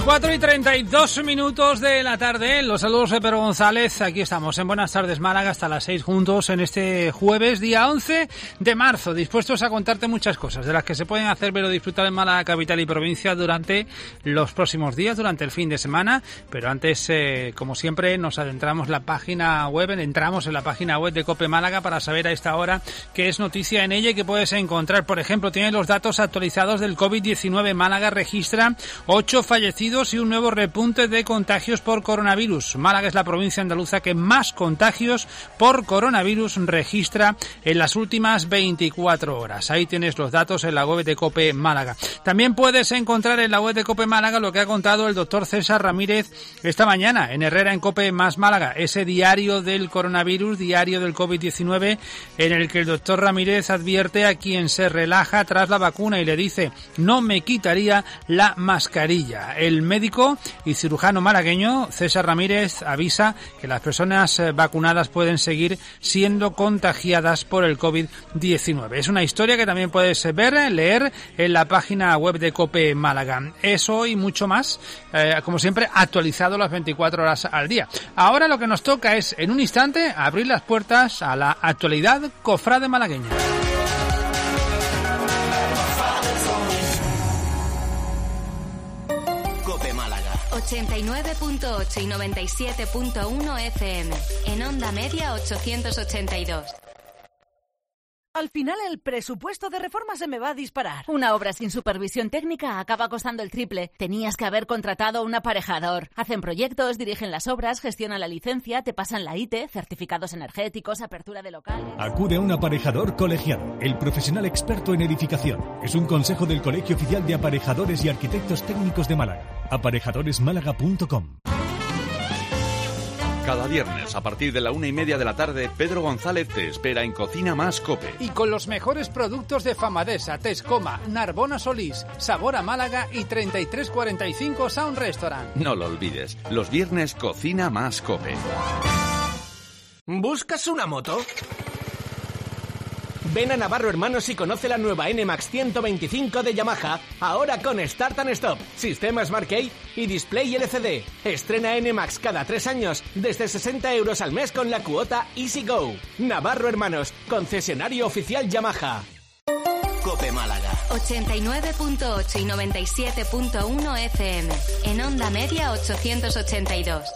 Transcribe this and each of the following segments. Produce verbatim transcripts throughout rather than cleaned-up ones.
cuatro y treinta y dos minutos de la tarde, los saludos de Pedro González, aquí estamos en Buenas Tardes Málaga hasta las seis juntos en este jueves, día once de marzo, dispuestos a contarte muchas cosas de las que se pueden hacer ver o disfrutar en Málaga capital y provincia durante los próximos días, durante el fin de semana, pero antes, eh, como siempre, nos adentramos en la página web, entramos en la página web de COPE Málaga para saber a esta hora qué es noticia en ella y qué puedes encontrar. Por ejemplo, tiene los datos actualizados del COVID diecinueve. Málaga registra ocho fallecidos y un nuevo repunte de contagios por coronavirus. Málaga es la provincia andaluza que más contagios por coronavirus registra en las últimas veinticuatro horas. Ahí tienes los datos en la web de COPE Málaga. También puedes encontrar en la web de COPE Málaga lo que ha contado el doctor César Ramírez esta mañana en Herrera en COPE más Málaga, ese diario del coronavirus, diario del COVID diecinueve, en el que el doctor Ramírez advierte a quien se relaja tras la vacuna y le dice: no me quitaría la mascarilla. El médico y cirujano malagueño César Ramírez avisa que las personas vacunadas pueden seguir siendo contagiadas por el COVID diecinueve. Es una historia que también puedes ver, leer en la página web de COPE Málaga. Eso y mucho más, eh, como siempre, actualizado las veinticuatro horas al día. Ahora lo que nos toca es, en un instante, abrir las puertas a la actualidad cofrade malagueña. ochenta y nueve punto ocho y noventa y siete punto uno F M. En onda media ochocientos ochenta y dos. Al final el presupuesto de reforma se me va a disparar. Una obra sin supervisión técnica acaba costando el triple. Tenías que haber contratado un aparejador. Hacen proyectos, dirigen las obras, gestionan la licencia, te pasan la I T E, certificados energéticos, apertura de locales. Acude a un aparejador colegiado, el profesional experto en edificación. Es un consejo del Colegio Oficial de Aparejadores y Arquitectos Técnicos de Málaga. aparejadores málaga punto com. Cada viernes, a partir de la una y media de la tarde, Pedro González te espera en Cocina Más COPE. Y con los mejores productos de Famadesa, Tescoma, Narbona Solís, Sabor a Málaga y treinta y tres cuarenta y cinco Sound Restaurant. No lo olvides, los viernes Cocina Más COPE. ¿Buscas una moto? Ven a Navarro Hermanos y conoce la nueva N MAX ciento veinticinco de Yamaha, ahora con Start and Stop, sistema Smart Key y display L C D. Estrena N MAX cada tres años, desde sesenta euros al mes con la cuota Easy Go. Navarro Hermanos, concesionario oficial Yamaha. COPE Málaga. ochenta y nueve punto ocho y noventa y siete punto uno F M. En onda media ochocientos ochenta y dos.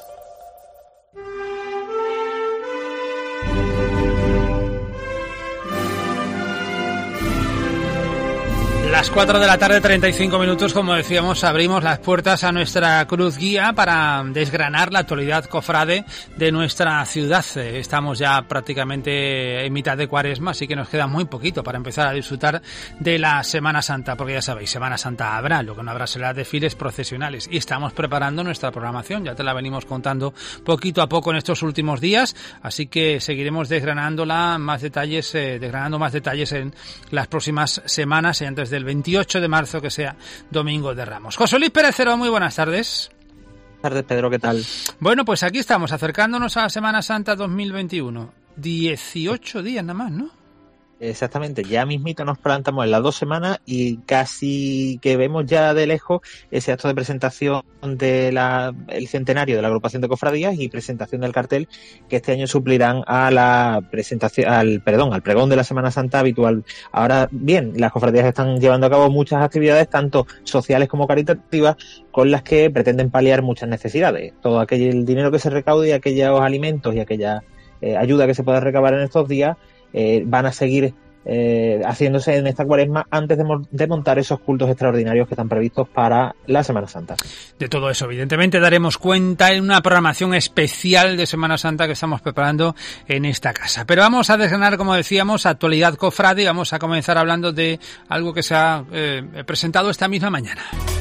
Las cuatro de la tarde, treinta y cinco minutos, como decíamos, abrimos las puertas a nuestra cruz guía para desgranar la actualidad cofrade de nuestra ciudad. Estamos ya prácticamente en mitad de Cuaresma, así que nos queda muy poquito para empezar a disfrutar de la Semana Santa, porque ya sabéis, Semana Santa habrá, lo que no habrá será desfiles procesionales, y estamos preparando nuestra programación, ya te la venimos contando poquito a poco en estos últimos días, así que seguiremos desgranándola más detalles, eh, desgranando más detalles en las próximas semanas y antes del veintiocho de marzo, que sea Domingo de Ramos. José Luis Pérez Cero, muy buenas tardes. Buenas tardes, Pedro, ¿qué tal? Bueno, pues aquí estamos, acercándonos a la Semana Santa dos mil veintiuno. dieciocho días nada más, ¿no? Exactamente, ya mismito nos plantamos en las dos semanas y casi que vemos ya de lejos ese acto de presentación del centenario de la agrupación de cofradías y presentación del cartel que este año suplirán a la presentación, al perdón, al pregón de la Semana Santa habitual. Ahora bien, las cofradías están llevando a cabo muchas actividades, tanto sociales como caritativas, con las que pretenden paliar muchas necesidades. Todo aquel el dinero que se recaude y aquellos alimentos y aquella eh, ayuda que se pueda recabar en estos días Eh, van a seguir eh, haciéndose en esta Cuaresma antes de, mo- de montar esos cultos extraordinarios que están previstos para la Semana Santa. De todo eso, evidentemente, daremos cuenta en una programación especial de Semana Santa que estamos preparando en esta casa. Pero vamos a desgranar, como decíamos, actualidad cofrade y vamos a comenzar hablando de algo que se ha eh, presentado esta misma mañana.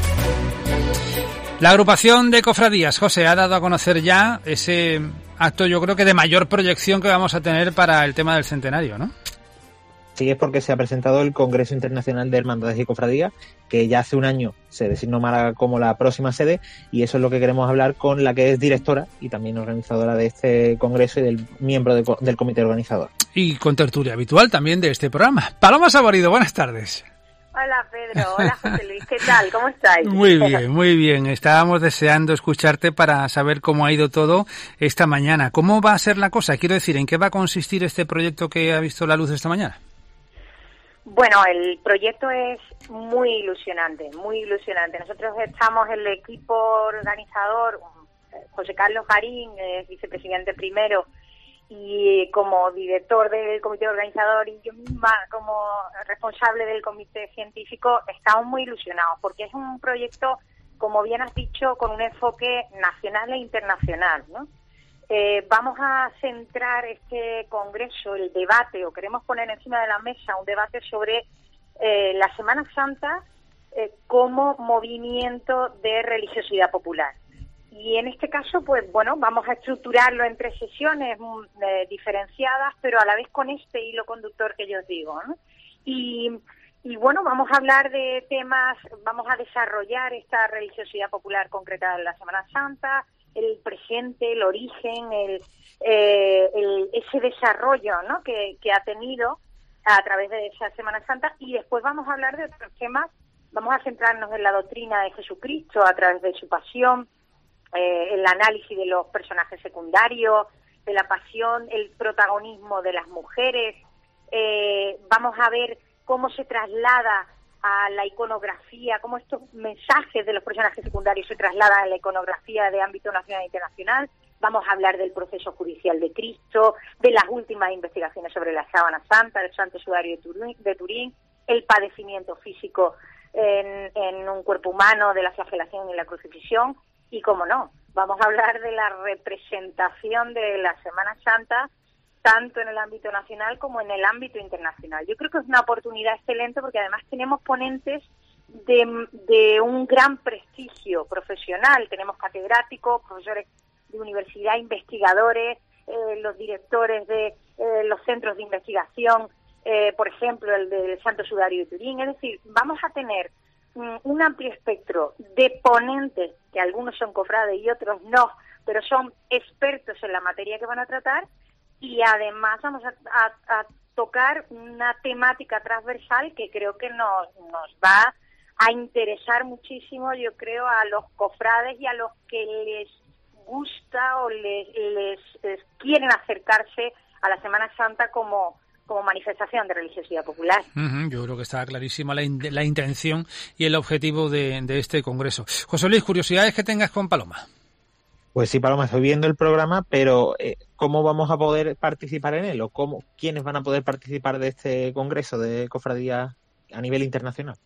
La agrupación de cofradías, José, ha dado a conocer ya ese acto, yo creo que de mayor proyección que vamos a tener para el tema del centenario, ¿no? Sí, es porque se ha presentado el Congreso Internacional de Hermandades y Cofradías, que ya hace un año se designó Málaga como la próxima sede, y eso es lo que queremos hablar con la que es directora y también organizadora de este congreso y del miembro de, del comité organizador. Y con tertulia habitual también de este programa. Paloma Saborido, buenas tardes. Hola Pedro, hola José Luis, ¿qué tal? ¿Cómo estáis? Muy bien, muy bien. Estábamos deseando escucharte para saber cómo ha ido todo esta mañana. ¿Cómo va a ser la cosa? Quiero decir, ¿en qué va a consistir este proyecto que ha visto la luz esta mañana? Bueno, el proyecto es muy ilusionante, muy ilusionante. Nosotros estamos, el equipo organizador, José Carlos Garín, eh, vicepresidente primero, y como director del comité organizador y yo misma como responsable del comité científico, estamos muy ilusionados porque es un proyecto, como bien has dicho, con un enfoque nacional e internacional, ¿no? Eh, vamos a centrar este congreso, el debate, o queremos poner encima de la mesa un debate sobre eh, la Semana Santa eh, como movimiento de religiosidad popular. Y en este caso, pues bueno, vamos a estructurarlo en tres sesiones eh, diferenciadas, pero a la vez con este hilo conductor que yo os digo, ¿no? Y, y bueno, vamos a hablar de temas, vamos a desarrollar esta religiosidad popular concretada en la Semana Santa, el presente, el origen, el, eh, el ese desarrollo, ¿no?, que, que ha tenido a través de esa Semana Santa, y después vamos a hablar de otros temas, vamos a centrarnos en la doctrina de Jesucristo a través de su pasión, Eh, el análisis de los personajes secundarios, de la pasión, el protagonismo de las mujeres. Eh, vamos a ver cómo se traslada a la iconografía, cómo estos mensajes de los personajes secundarios se trasladan a la iconografía de ámbito nacional e internacional. Vamos a hablar del proceso judicial de Cristo, de las últimas investigaciones sobre la sábana santa, del Santo Sudario de Turín, de Turín, el padecimiento físico en, en un cuerpo humano de la flagelación y la crucifixión. Y, como no, vamos a hablar de la representación de la Semana Santa tanto en el ámbito nacional como en el ámbito internacional. Yo creo que es una oportunidad excelente porque además tenemos ponentes de, de un gran prestigio profesional. Tenemos catedráticos, profesores de universidad, investigadores, eh, los directores de eh, los centros de investigación, eh, por ejemplo, el del Santo Sudario de Turín. Es decir, vamos a tener un amplio espectro de ponentes, que algunos son cofrades y otros no, pero son expertos en la materia que van a tratar, y además vamos a, a, a tocar una temática transversal que creo que nos, nos va a interesar muchísimo, yo creo, a los cofrades y a los que les gusta o les, les, les quieren acercarse a la Semana Santa como como manifestación de religiosidad popular. Uh-huh, yo creo que está clarísima la, in- la intención y el objetivo de, de este congreso. José Luis, curiosidades que tengas con Paloma. Pues sí, Paloma, estoy viendo el programa, pero eh, ¿cómo vamos a poder participar en él? ¿O cómo, quiénes van a poder participar de este congreso de cofradías a nivel internacional?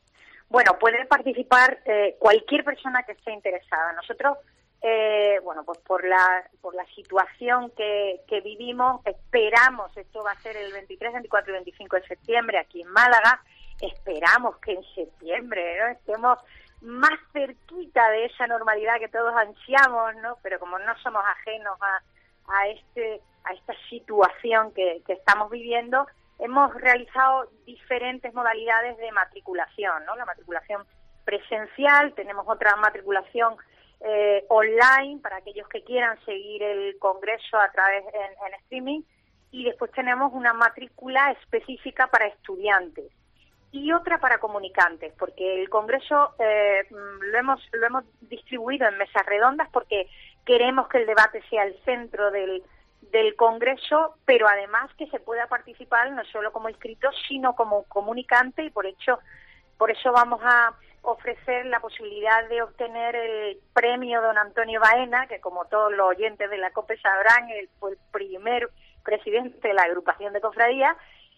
Bueno, puede participar eh, cualquier persona que esté interesada. Nosotros Eh, bueno, pues por la por la situación que, que vivimos, esperamos, esto va a ser el veintitrés, veinticuatro y veinticinco de septiembre aquí en Málaga, esperamos que en septiembre, ¿no?, estemos más cerquita de esa normalidad que todos ansiamos, ¿no? Pero como no somos ajenos a, a este a esta situación que, que estamos viviendo, hemos realizado diferentes modalidades de matriculación, ¿no? La matriculación presencial, tenemos otra matriculación Eh, online para aquellos que quieran seguir el congreso a través en, en streaming, y después tenemos una matrícula específica para estudiantes y otra para comunicantes, porque el congreso eh, lo hemos lo hemos distribuido en mesas redondas porque queremos que el debate sea el centro del del congreso, pero además que se pueda participar no solo como inscrito sino como comunicante, y por hecho por eso vamos a ofrecer la posibilidad de obtener el premio Don Antonio Baena, que como todos los oyentes de la COPE sabrán, él fue el primer presidente de la agrupación de cofradías,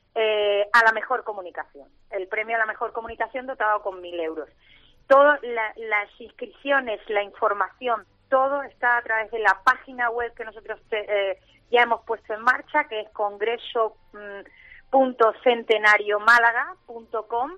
eh, a la mejor comunicación. El premio a la mejor comunicación dotado con mil euros. Todas la, las inscripciones, la información, todo está a través de la página web que nosotros eh, ya hemos puesto en marcha, que es congreso punto centenario málaga punto com.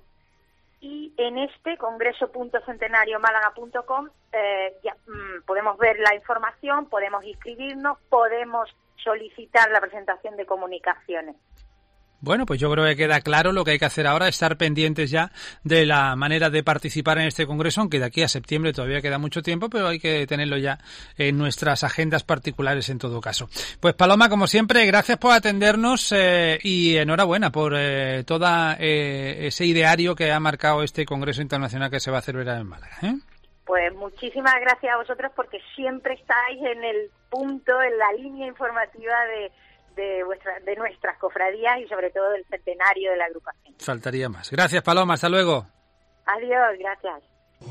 Y en este congreso punto centenario málaga punto com eh, ya mmm, podemos ver la información, podemos inscribirnos, podemos solicitar la presentación de comunicaciones. Bueno, pues yo creo que queda claro lo que hay que hacer ahora, estar pendientes ya de la manera de participar en este congreso, aunque de aquí a septiembre todavía queda mucho tiempo, pero hay que tenerlo ya en nuestras agendas particulares en todo caso. Pues Paloma, como siempre, gracias por atendernos eh, y enhorabuena por eh, todo eh, ese ideario que ha marcado este congreso internacional que se va a celebrar en Málaga, ¿eh? Pues muchísimas gracias a vosotros porque siempre estáis en el punto, en la línea informativa de de vuestra, de nuestras cofradías y sobre todo del centenario de la agrupación. Faltaría más. Gracias, Paloma, hasta luego. Adiós, gracias.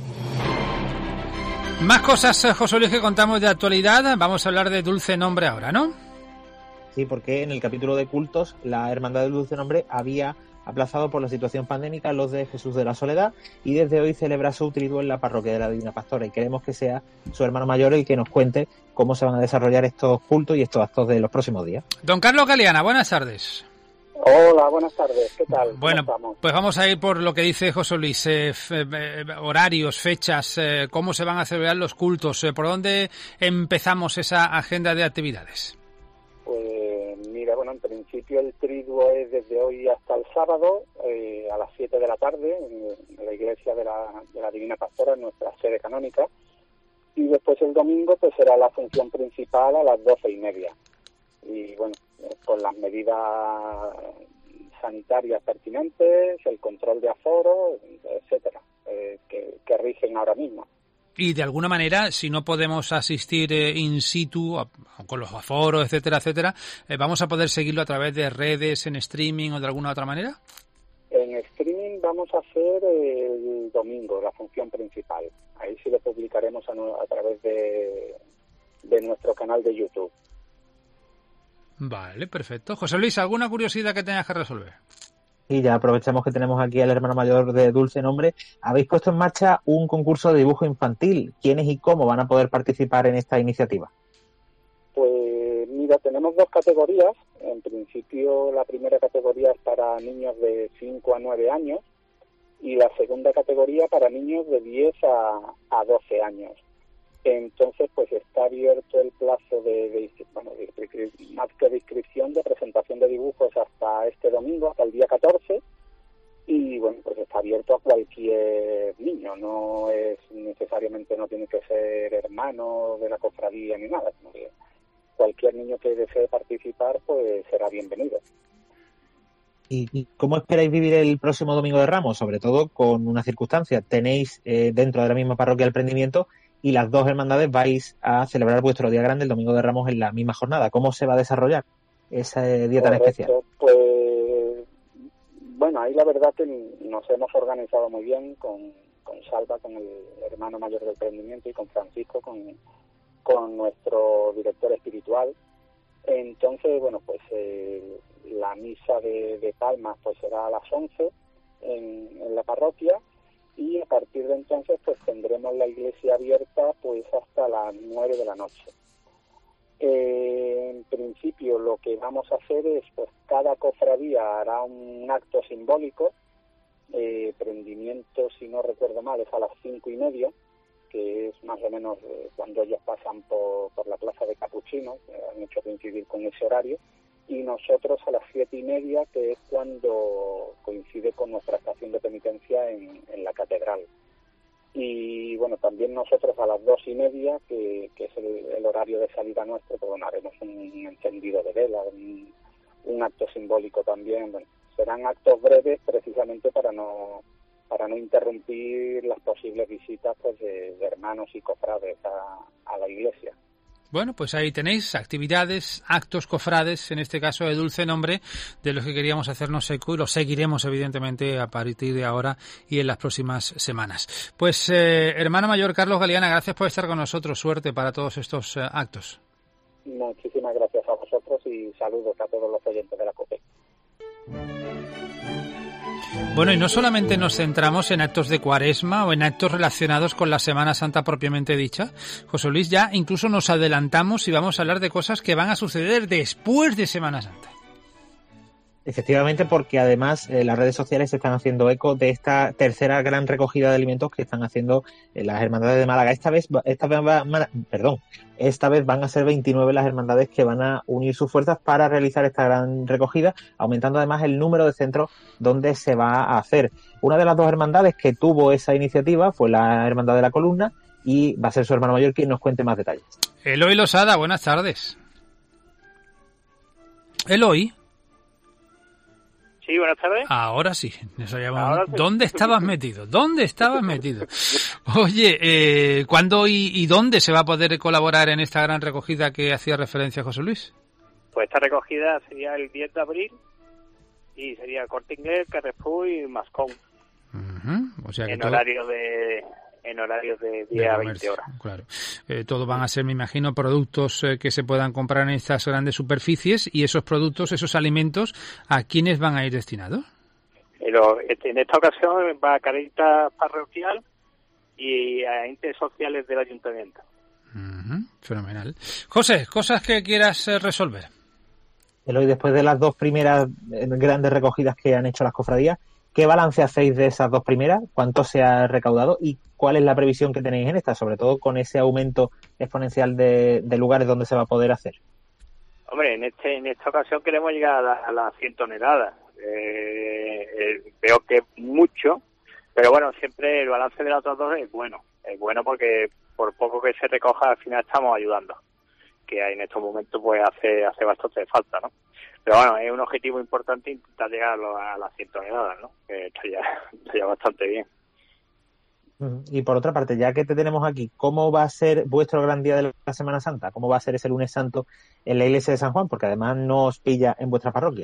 Más cosas, José Luis, que contamos de actualidad. Vamos a hablar de Dulce Nombre ahora, ¿no? Sí, porque en el capítulo de cultos la Hermandad del Dulce Nombre había aplazado por la situación pandémica los de Jesús de la Soledad y desde hoy celebra su triduo en la parroquia de la Divina Pastora, y queremos que sea su hermano mayor el que nos cuente cómo se van a desarrollar estos cultos y estos actos de los próximos días. Don Carlos Galeana, buenas tardes. Hola, buenas tardes, ¿qué tal? Bueno, pues vamos a ir por lo que dice José Luis, eh, f- eh, horarios, fechas, eh, cómo se van a celebrar los cultos, eh, por dónde empezamos esa agenda de actividades. Pues mira, bueno, en principio el triduo es desde hoy hasta el sábado eh, a las siete de la tarde en, en la iglesia de la, de la Divina Pastora, en nuestra sede canónica, y después el domingo pues será la función principal a las doce y media. Y bueno, eh, con las medidas sanitarias pertinentes, el control de aforo, etcétera, eh, que, que rigen ahora mismo. Y de alguna manera, si no podemos asistir eh, in situ, a, con los aforos, etcétera, etcétera, eh, ¿vamos a poder seguirlo a través de redes, en streaming o de alguna otra manera? En streaming vamos a hacer el domingo, la función principal. Ahí sí lo publicaremos a, a través de, de nuestro canal de YouTube. Vale, perfecto. José Luis, ¿alguna curiosidad que tengas que resolver? Y ya aprovechamos que tenemos aquí al hermano mayor de Dulce Nombre. Habéis puesto en marcha un concurso de dibujo infantil. ¿Quiénes y cómo van a poder participar en esta iniciativa? Pues mira, tenemos dos categorías. En principio la primera categoría es para niños de cinco a nueve años y la segunda categoría para niños de diez a doce años. Entonces, pues está abierto el plazo de, de, bueno, de, de, más que de inscripción, de presentación de dibujos hasta este domingo, hasta el día catorce, y bueno, pues está abierto a cualquier niño, no es necesariamente, no tiene que ser hermano de la cofradía ni nada, sino que cualquier niño que desee participar, pues será bienvenido. ¿Y cómo esperáis vivir el próximo Domingo de Ramos? Sobre todo con una circunstancia, tenéis eh, dentro de la misma parroquia el prendimiento y las dos hermandades vais a celebrar vuestro día grande, el Domingo de Ramos, en la misma jornada. ¿Cómo se va a desarrollar ese día tan Correcto, especial? Pues, bueno, ahí la verdad que nos hemos organizado muy bien con, con Salva, con el hermano mayor del prendimiento, y con Francisco, con, con nuestro director espiritual. Entonces, bueno, pues eh, la misa de, de Palmas pues será a las once en, en la parroquia, y a partir de entonces pues tendremos la iglesia abierta pues hasta las nueve de la noche. Eh, en principio lo que vamos a hacer es, pues cada cofradía hará un acto simbólico. Eh, prendimiento, si no recuerdo mal, es a las cinco y media, que es más o menos eh, cuando ellos pasan por, por la plaza de Capuchinos, que han hecho coincidir con ese horario, y nosotros a las siete y media, que es cuando coincide con nuestra estación de penitencia en, en la catedral. Y bueno, también nosotros a las dos y media, que, que es el, el horario de salida nuestro, pues bueno, haremos un encendido de vela, un, un acto simbólico también. Bueno, serán actos breves precisamente para no para no interrumpir las posibles visitas pues de, de hermanos y cofrades a, a la iglesia. Bueno, pues ahí tenéis actividades, actos cofrades, en este caso de Dulce Nombre, de los que queríamos hacernos eco y los seguiremos evidentemente a partir de ahora y en las próximas semanas. Pues eh, hermano mayor Carlos Galeana, gracias por estar con nosotros, suerte para todos estos eh, actos. Muchísimas gracias a vosotros y saludos a todos los oyentes de la COPE. Bueno, y no solamente nos centramos en actos de Cuaresma o en actos relacionados con la Semana Santa propiamente dicha, José Luis, ya incluso nos adelantamos y vamos a hablar de cosas que van a suceder después de Semana Santa. Efectivamente, porque además eh, las redes sociales se están haciendo eco de esta tercera gran recogida de alimentos que están haciendo eh, las hermandades de Málaga. Esta vez, esta vez va, perdón, esta vez van a ser veintinueve las hermandades que van a unir sus fuerzas para realizar esta gran recogida, aumentando además el número de centros donde se va a hacer. Una de las dos hermandades que tuvo esa iniciativa fue la Hermandad de la Columna y va a ser su hermano mayor quien nos cuente más detalles. Eloy Losada, buenas tardes. Eloy. Sí, buenas tardes. Ahora sí. Eso llama... Ahora sí. ¿Dónde estabas metido? ¿Dónde estabas metido? Oye, eh, ¿cuándo y, y dónde se va a poder colaborar en esta gran recogida que hacía referencia José Luis? Pues esta recogida sería el diez de abril y sería Corte Inglés, Carrefour y Mascón. Uh-huh. O sea que en todo... horario de en horario de diez a veinte horas. Claro. Eh, todo van a ser, me imagino, productos eh, que se puedan comprar en estas grandes superficies, y esos productos, esos alimentos, ¿a quiénes van a ir destinados? Pero en esta ocasión va a Caritas Parroquial y a entes sociales del Ayuntamiento. Uh-huh. Fenomenal. José, cosas que quieras eh, resolver. Eloy, después de las dos primeras eh, grandes recogidas que han hecho las cofradías, ¿qué balance hacéis de esas dos primeras? ¿Cuánto se ha recaudado? ¿Y cuál es la previsión que tenéis en esta? Sobre todo con ese aumento exponencial de, de lugares donde se va a poder hacer. Hombre, en este en esta ocasión queremos llegar a, la, a las cien toneladas. Eh, eh, veo que es mucho, pero bueno, siempre el balance de las otras dos es bueno. Es bueno porque por poco que se recoja, al final estamos ayudando. Que en estos momentos pues hace hace bastante falta, ¿no? Pero bueno, es un objetivo importante intentar llegar a las cien toneladas, ¿no? Que estaría, estaría bastante bien. Y por otra parte, ya que te tenemos aquí, ¿cómo va a ser vuestro gran día de la Semana Santa? ¿Cómo va a ser ese lunes santo en la iglesia de San Juan? Porque además no os pilla en vuestra parroquia.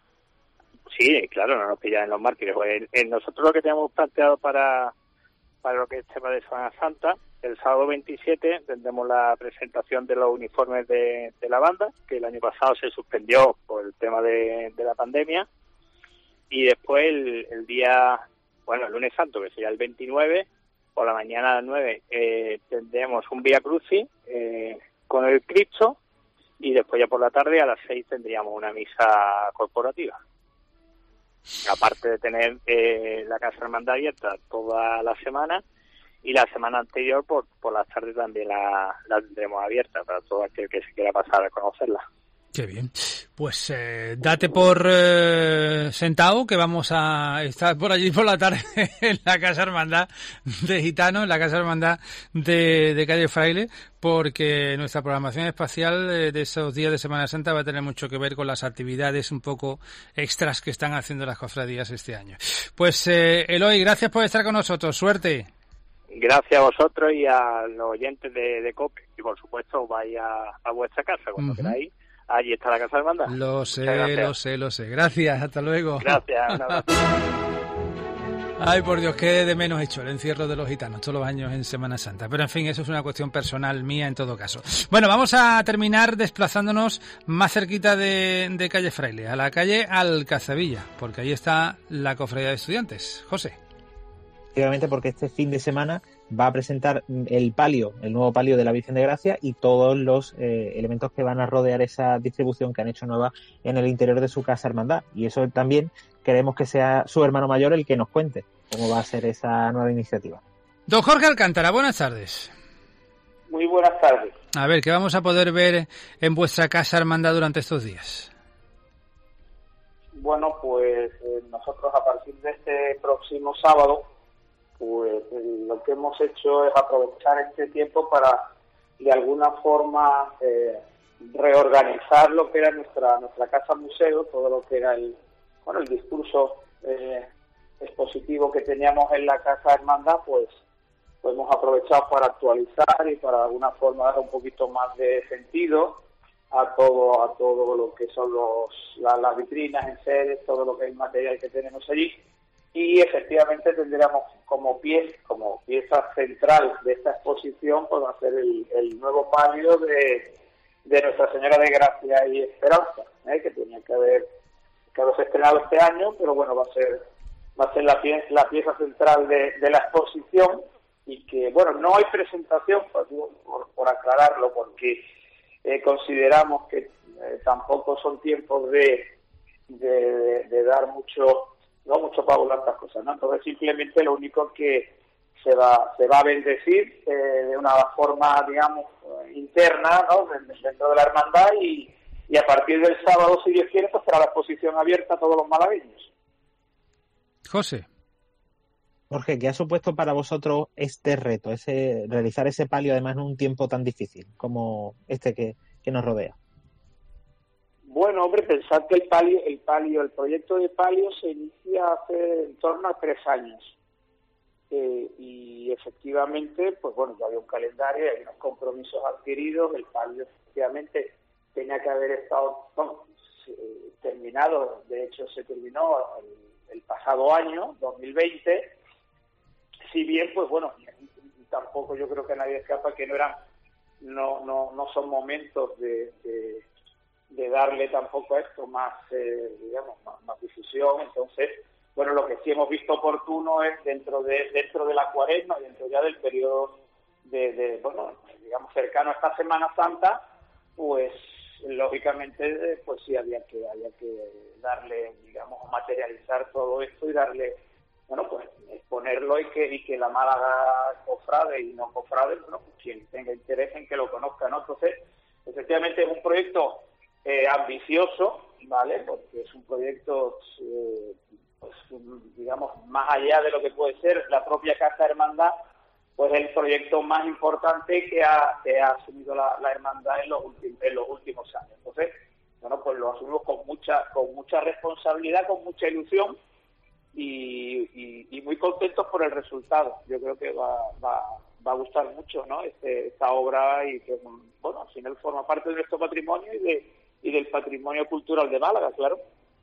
Sí, claro, no nos pilla en los mártires. Pues, en nosotros lo que tenemos planteado para, para lo que es tema de Semana Santa, el sábado veintisiete tendremos la presentación de los uniformes de, de la banda, que el año pasado se suspendió por el tema de, de la pandemia, y después el, el día, bueno, el lunes santo, que sería el veintinueve, por la mañana a las nueve, eh, tendremos un Vía Crucis eh, con el Cristo, y después ya por la tarde a las seis tendríamos una misa corporativa. Aparte de tener eh, la Casa Hermandad abierta toda la semana, y la semana anterior por por las tardes también la, la tendremos abierta para todo aquel que se quiera pasar a conocerla. Qué bien. Pues eh, date por eh, sentado que vamos a estar por allí por la tarde en la Casa Hermandad de Gitanos, en la Casa Hermandad de, de Calle Fraile, porque nuestra programación espacial de, de esos días de Semana Santa va a tener mucho que ver con las actividades un poco extras que están haciendo las cofradías este año. Pues eh, Eloy, gracias por estar con nosotros. Suerte. Gracias a vosotros y a los oyentes de, de COPE, y por supuesto vaya a vuestra casa cuando uh-huh. queráis. Allí está la Casa Hermandad. Lo sé, lo sé, lo sé. Gracias, hasta luego. Gracias, un abrazo. Ay, por Dios, qué de menos hecho el encierro de los gitanos todos los años en Semana Santa. Pero en fin, eso es una cuestión personal mía en todo caso. Bueno, vamos a terminar desplazándonos más cerquita de, de Calle Fraile, a la calle Alcazabilla, porque ahí está la Cofradía de Estudiantes. José. Efectivamente, porque este fin de semana va a presentar el palio, el nuevo palio de la Virgen de Gracia y todos los eh, elementos que van a rodear esa distribución que han hecho nueva en el interior de su Casa Hermandad. Y eso también queremos que sea su hermano mayor el que nos cuente cómo va a ser esa nueva iniciativa. Don Jorge Alcántara, buenas tardes. Muy buenas tardes. A ver, ¿qué vamos a poder ver en vuestra Casa Hermandad durante estos días? Bueno, pues eh, nosotros a partir de este próximo sábado, pues lo que hemos hecho es aprovechar este tiempo para de alguna forma eh, reorganizar lo que era nuestra nuestra casa museo, todo lo que era el bueno el discurso eh, expositivo que teníamos en la Casa Hermandad, pues lo hemos aprovechado para actualizar y para de alguna forma dar un poquito más de sentido a todo a todo lo que son los la, las vitrinas en seres, todo lo que es material que tenemos allí. Y efectivamente tendríamos como pie, como pieza central de esta exposición, pues va a ser el, el nuevo palio de, de Nuestra Señora de Gracia y Esperanza, ¿eh? que tenía que haber que haberse estrenado este año, pero bueno, va a ser va a ser la, pie, la pieza central de, de la exposición, y que bueno, no hay presentación, pues, por, por aclararlo, porque eh, consideramos que eh, tampoco son tiempos de de, de, de dar mucho, no mucho pavo a estas cosas, ¿no? Entonces simplemente lo único que se va se va a bendecir eh, de una forma, digamos, interna, ¿no? Dentro de la hermandad y, y a partir del sábado, si Dios quiere, pues será la exposición abierta a todos los malagueños. José. Jorge, ¿qué ha supuesto para vosotros este reto, ese realizar ese palio además en un tiempo tan difícil como este que, que nos rodea? Bueno, hombre, pensad que el palio, el palio, el proyecto de palio se inicia hace en torno a tres años. Eh, y efectivamente, pues bueno, ya había un calendario, hay unos compromisos adquiridos, el palio efectivamente tenía que haber estado, bueno, eh, terminado, de hecho se terminó el, el pasado año, dos mil veinte, si bien, pues bueno, tampoco yo creo que nadie escapa que no eran, no no no son momentos de, de, de darle tampoco a esto más, eh, digamos, más, más difusión. Entonces, bueno, lo que sí hemos visto oportuno es dentro de dentro de la cuaresma, dentro ya del periodo de, de bueno, digamos cercano a esta Semana Santa, pues lógicamente, pues sí había que había que darle, digamos, materializar todo esto y darle, bueno, pues exponerlo y que y que la Málaga cofrade y no cofrade, bueno, pues quien tenga interés en que lo conozca, ¿no? Entonces, efectivamente es un proyecto eh, ambicioso, ¿vale? Porque es un proyecto, eh, pues, digamos, más allá de lo que puede ser la propia Casa Hermandad, pues el proyecto más importante que ha, que ha asumido la, la Hermandad en los, últimos, en los últimos años. Entonces, bueno, pues lo asumimos con mucha, con mucha responsabilidad, con mucha ilusión, Y, y, y muy contentos por el resultado. Yo creo que va, va, va a gustar mucho, ¿no? Este, esta obra y que, bueno, al final forma parte de nuestro patrimonio y, de, y del patrimonio cultural de Málaga, claro.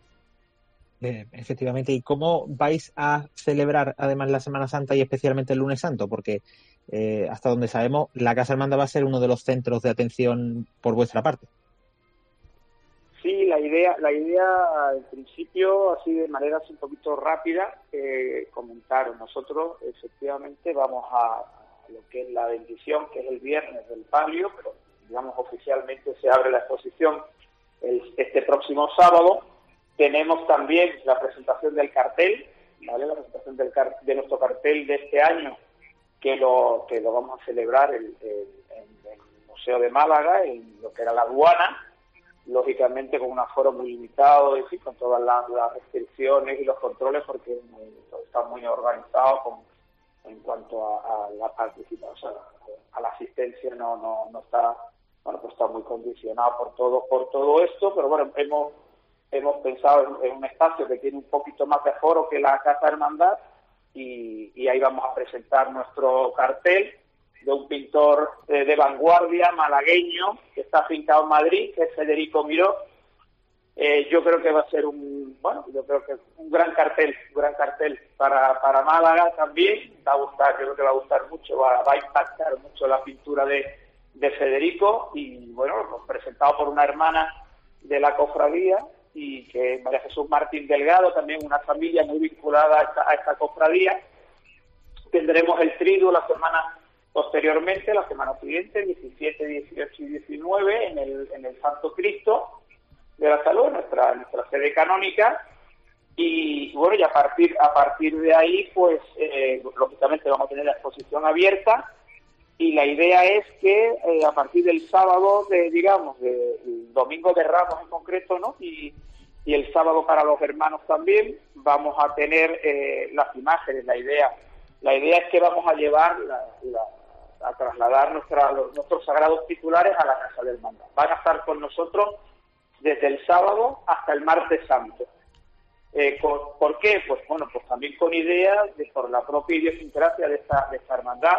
Eh, efectivamente. ¿Y cómo vais a celebrar además la Semana Santa y especialmente el Lunes Santo? Porque eh, hasta donde sabemos, la Casa Hermandad va a ser uno de los centros de atención por vuestra parte. Sí, la idea, la idea en principio, así de manera así un poquito rápida, eh, comentaron. Nosotros efectivamente vamos a, a lo que es la bendición, que es el viernes del palio, pero digamos oficialmente se abre la exposición el, este próximo sábado. Tenemos también la presentación del cartel, ¿vale? La presentación del car- de nuestro cartel de este año, que lo que lo vamos a celebrar el, el, en el Museo de Málaga, en lo que era la aduana, lógicamente con un aforo muy limitado, es decir, con todas las, las restricciones y los controles, porque muy, está muy organizado con, en cuanto a, a la participación, o sea, a la asistencia no no no está, bueno, pues está muy condicionado por todo por todo esto, pero bueno, hemos hemos pensado en, en un espacio que tiene un poquito más de aforo que la Casa Hermandad y, y ahí vamos a presentar nuestro cartel de un pintor eh, de vanguardia malagueño que está afincado en Madrid, que es Federico Miró. Eh, yo creo que va a ser un, bueno, yo creo que un gran cartel, un gran cartel para, para Málaga también. Va a gustar, yo creo que va a gustar mucho, va, va a impactar mucho la pintura de, de Federico y, bueno, pues presentado por una hermana de la cofradía y que María Jesús Martín Delgado, también una familia muy vinculada a esta, a esta cofradía. Tendremos el triduo la semana posteriormente, la semana siguiente, diecisiete, dieciocho y diecinueve, en el, en el Santo Cristo de la Salud, nuestra, nuestra sede canónica, y bueno, y a partir, a partir de ahí, pues, eh, lógicamente vamos a tener la exposición abierta, y la idea es que eh, a partir del sábado, de, digamos, de, el domingo de Ramos en concreto, ¿no?, y, y el sábado para los hermanos también, vamos a tener eh, las imágenes, la idea, la idea es que vamos a llevar la, la a trasladar nuestra, los, nuestros sagrados titulares a la Casa de Hermandad. Van a estar con nosotros desde el sábado hasta el martes santo. Eh, ¿por, ¿Por qué? Pues bueno, pues también con ideas de por la propia idiosincrasia de esta, de esta hermandad,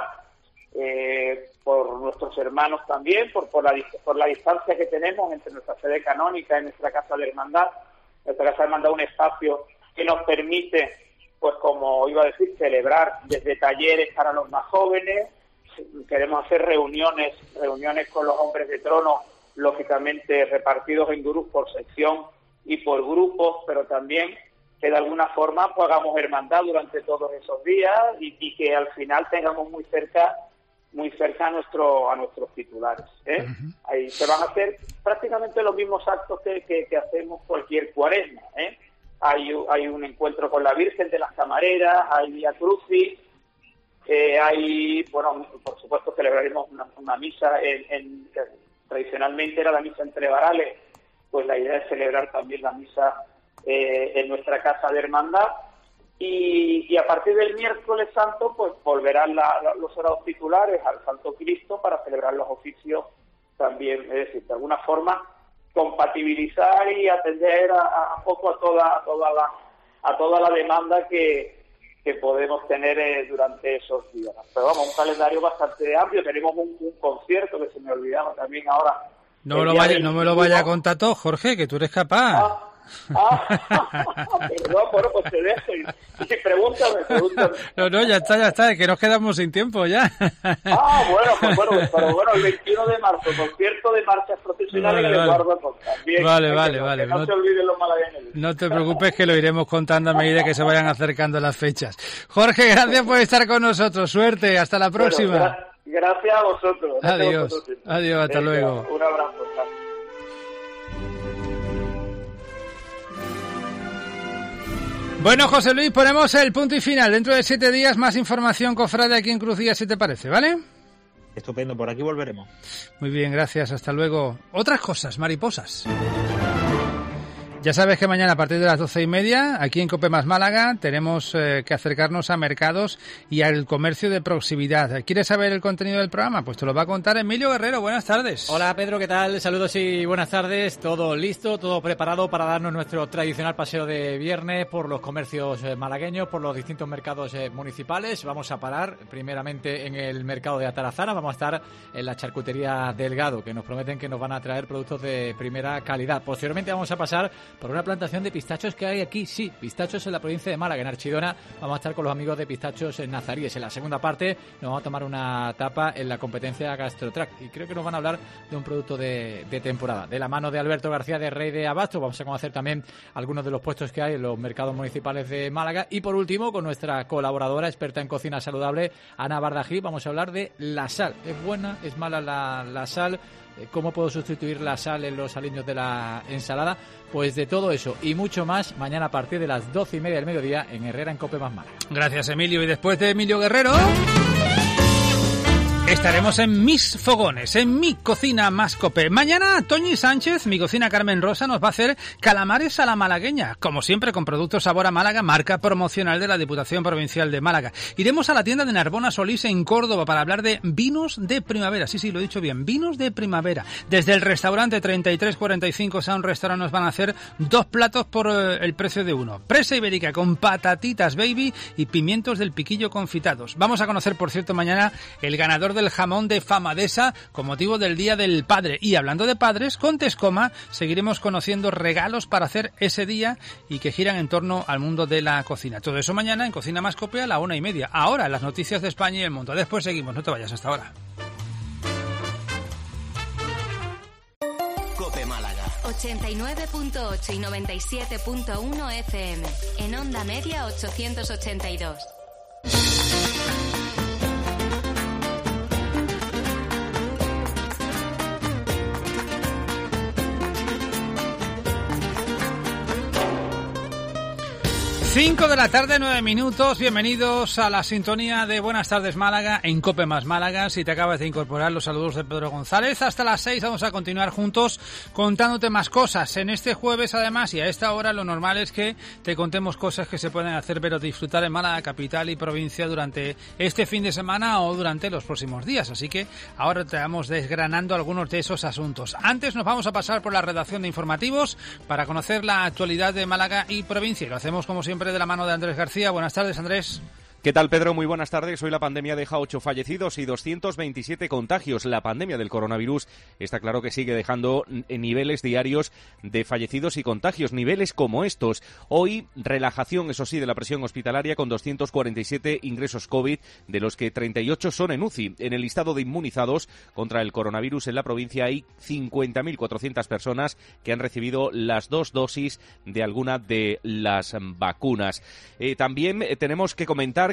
eh, por nuestros hermanos también, por, por, la, por la distancia que tenemos entre nuestra sede canónica y nuestra Casa de Hermandad. Nuestra Casa de Hermandad es un espacio que nos permite, pues como iba a decir, celebrar desde talleres para los más jóvenes. Queremos hacer reuniones, reuniones con los hombres de trono, lógicamente repartidos en grupos por sección y por grupos, pero también que de alguna forma pues, hagamos hermandad durante todos esos días y, y que al final tengamos muy cerca, muy cerca a nuestro, a nuestros titulares, ¿eh? Uh-huh. Ahí se van a hacer prácticamente los mismos actos que, que, que hacemos cualquier cuaresma, ¿eh? Hay, hay un encuentro con la Virgen de las Camareras, hay Vía Crucis, eh, hay, bueno, por supuesto celebraremos una, una misa, en, en, tradicionalmente era la misa entre varales, pues la idea es celebrar también la misa eh, en nuestra casa de hermandad, y, y a partir del miércoles santo pues volverán la, la, los orados titulares al Santo Cristo para celebrar los oficios también, es decir, de alguna forma compatibilizar y atender a, a poco a toda, a toda la a toda la demanda que, que podemos tener eh, durante esos días. Pero vamos, un calendario bastante amplio. Tenemos un, un concierto que se me olvidaba también ahora. No me lo vaya, no me lo vaya a contar todo, Jorge, que tú eres capaz. Ah, ah, perdón, bueno, pues te dejo y, y pregúntame, pregúntame. No, no, ya está, ya está, es que nos quedamos sin tiempo ya. Ah, bueno, pues bueno, pero bueno, el veintiuno de marzo, concierto de marchas profesionales vale, que vale. guardo con también. Vale, que vale, no, vale. Que no, no se olviden los malagueños. No te preocupes que lo iremos contando a medida que se vayan acercando las fechas. Jorge, gracias por estar con nosotros. Suerte, hasta la próxima. Bueno, gra- gracias a vosotros. Adiós, vosotros adiós, hasta Venga, luego. Un abrazo. Bueno, José Luis, ponemos el punto y final. Dentro de siete días, más información, cofrade, aquí en Crucía, si te parece, ¿vale? Estupendo, por aquí volveremos. Muy bien, gracias, hasta luego. Otras cosas, mariposas. Ya sabes que mañana a partir de las doce y media, aquí en Cope Más Málaga, tenemos eh, que acercarnos a mercados y al comercio de proximidad. ¿Quieres saber el contenido del programa? Pues te lo va a contar Emilio Guerrero. Buenas tardes. Hola Pedro, ¿qué tal? Saludos y buenas tardes. Todo listo, todo preparado para darnos nuestro tradicional paseo de viernes por los comercios eh, malagueños, por los distintos mercados eh, municipales. Vamos a parar primeramente en el mercado de Atarazana. Vamos a estar en la charcutería Delgado, que nos prometen que nos van a traer productos de primera calidad. Posteriormente vamos a pasar por una plantación de pistachos que hay aquí, sí, pistachos en la provincia de Málaga, en Archidona. Vamos a estar con los amigos de Pistachos en Nazaríes. En la segunda parte nos vamos a tomar una tapa en la competencia GastroTrack y creo que nos van a hablar de un producto de, de temporada. De la mano de Alberto García de Rey de Abasto vamos a conocer también algunos de los puestos que hay en los mercados municipales de Málaga. Y por último, con nuestra colaboradora experta en cocina saludable, Ana Bardají, vamos a hablar de la sal. ¿Es buena? ¿Es mala la, la sal? ¿Cómo puedo sustituir la sal en los aliños de la ensalada? Pues de todo eso y mucho más mañana a partir de las doce y media del mediodía en Herrera en Cope Más Málaga. Gracias, Emilio. Y después de Emilio Guerrero, estaremos en Mis Fogones, en Mi Cocina Más Cope. Mañana Toñi Sánchez, Mi Cocina Carmen Rosa, nos va a hacer calamares a la malagueña, como siempre con productos Sabor a Málaga, marca promocional de la Diputación Provincial de Málaga. Iremos a la tienda de Narbona Solís en Córdoba para hablar de vinos de primavera. Sí, sí, lo he dicho bien, vinos de primavera. Desde el restaurante treinta y tres cuarenta y cinco Sound Restaurant nos van a hacer dos platos por eh, el precio de uno. Presa ibérica con patatitas baby y pimientos del piquillo confitados. Vamos a conocer, por cierto, mañana el ganador del jamón de Famadesa con motivo del Día del Padre. Y hablando de padres, con Tescoma seguiremos conociendo regalos para hacer ese día y que giran en torno al mundo de la cocina. Todo eso mañana en Cocina Más Cope a la una y media. Ahora las noticias de España y el mundo. Después seguimos, no te vayas hasta ahora. Cope Málaga ochenta y nueve punto ocho y noventa y siete punto uno F M. En onda media ochocientos ochenta y dos. cinco de la tarde, nueve minutos. Bienvenidos a la sintonía de Buenas Tardes Málaga en Cope Más Málaga. Si te acabas de incorporar, los saludos de Pedro González. Hasta las seis vamos a continuar juntos contándote más cosas. En este jueves, además, y a esta hora, lo normal es que te contemos cosas que se pueden hacer ver o disfrutar en Málaga, capital y provincia durante este fin de semana o durante los próximos días. Así que ahora te vamos desgranando algunos de esos asuntos. Antes nos vamos a pasar por la redacción de informativos para conocer la actualidad de Málaga y provincia. Y lo hacemos, como siempre, de la mano de Andrés García. Buenas tardes, Andrés. ¿Qué tal, Pedro? Muy buenas tardes. Hoy la pandemia deja ocho fallecidos y doscientos veintisiete contagios. La pandemia del coronavirus está claro que sigue dejando niveles diarios de fallecidos y contagios, niveles como estos. Hoy, relajación, eso sí, de la presión hospitalaria con doscientos cuarenta y siete ingresos COVID, de los que treinta y ocho son en U C I. En el listado de inmunizados contra el coronavirus en la provincia hay cincuenta mil cuatrocientas personas que han recibido las dos dosis de alguna de las vacunas. Eh, también eh, tenemos que comentar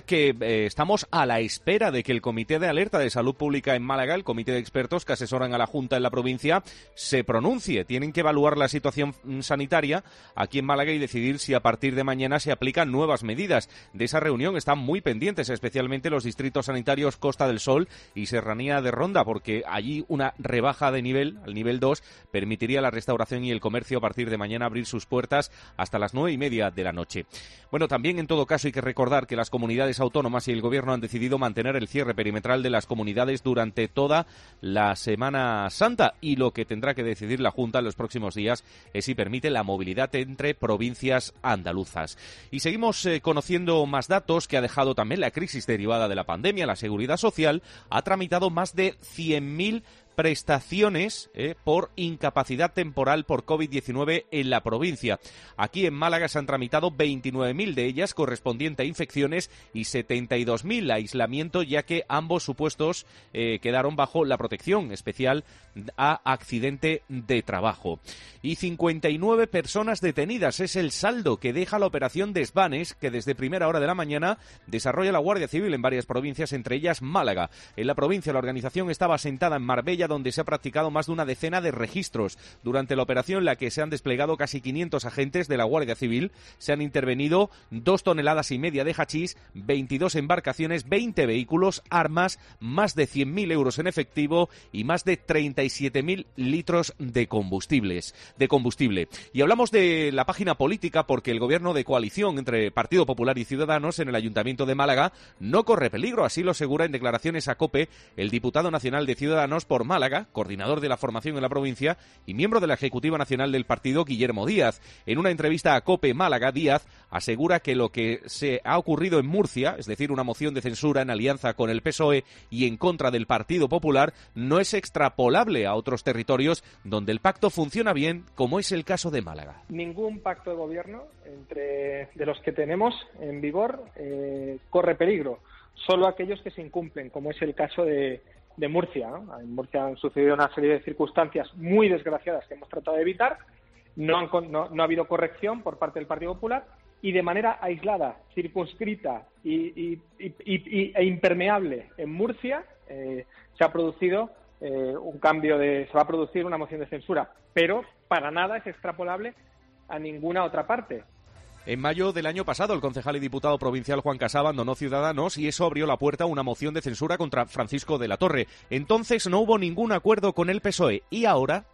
recordar que eh, estamos a la espera de que el Comité de Alerta de Salud Pública en Málaga, el comité de expertos que asesoran a la Junta en la provincia, se pronuncie. Tienen que evaluar la situación sanitaria aquí en Málaga y decidir si a partir de mañana se aplican nuevas medidas. De esa reunión están muy pendientes, especialmente los distritos sanitarios Costa del Sol y Serranía de Ronda, porque allí una rebaja de nivel, al nivel dos, permitiría la restauración y el comercio a partir de mañana abrir sus puertas hasta las nueve y media de la noche. Bueno, también en todo caso hay que recordar que las comunidades autónomas y el Gobierno han decidido mantener el cierre perimetral de las comunidades durante toda la Semana Santa, y lo que tendrá que decidir la Junta en los próximos días es si permite la movilidad entre provincias andaluzas. Y seguimos eh, conociendo más datos que ha dejado también la crisis derivada de la pandemia. La Seguridad Social ha tramitado más de cien mil prestaciones eh, por incapacidad temporal por COVID diecinueve en la provincia. Aquí en Málaga se han tramitado veintinueve mil de ellas correspondiente a infecciones y setenta y dos mil a aislamiento, ya que ambos supuestos eh, quedaron bajo la protección especial a accidente de trabajo. Y cincuenta y nueve personas detenidas es el saldo que deja la operación Desvanes, que desde primera hora de la mañana desarrolla la Guardia Civil en varias provincias, entre ellas Málaga. En la provincia la organización estaba asentada en Marbella, donde se ha practicado más de una decena de registros. Durante la operación, en la que se han desplegado casi quinientos agentes de la Guardia Civil, se han intervenido dos toneladas y media de hachís, veintidós embarcaciones, veinte vehículos, armas, más de cien mil euros en efectivo y más de treinta y siete mil litros de combustibles, de combustible. Y hablamos de la página política porque el gobierno de coalición entre Partido Popular y Ciudadanos en el Ayuntamiento de Málaga no corre peligro, así lo asegura en declaraciones a COPE el diputado nacional de Ciudadanos por Málaga, coordinador de la formación en la provincia y miembro de la Ejecutiva Nacional del partido, Guillermo Díaz. En una entrevista a COPE Málaga, Díaz asegura que lo que se ha ocurrido en Murcia, es decir, una moción de censura en alianza con el P S O E y en contra del Partido Popular, no es extrapolable a otros territorios donde el pacto funciona bien, como es el caso de Málaga. Ningún pacto de gobierno entre de los que tenemos en vigor eh, corre peligro, solo aquellos que se incumplen, como es el caso de de Murcia, ¿no? En Murcia han sucedido una serie de circunstancias muy desgraciadas que hemos tratado de evitar, no, han, no, no ha habido corrección por parte del Partido Popular y de manera aislada, circunscrita y, y, y, y, e impermeable en Murcia eh, se ha producido eh, un cambio de, se va a producir una moción de censura, pero para nada es extrapolable a ninguna otra parte. En mayo del año pasado, el concejal y diputado provincial Juan Casá abandonó Ciudadanos y eso abrió la puerta a una moción de censura contra Francisco de la Torre. Entonces no hubo ningún acuerdo con el P S O E. ¿Y ahora?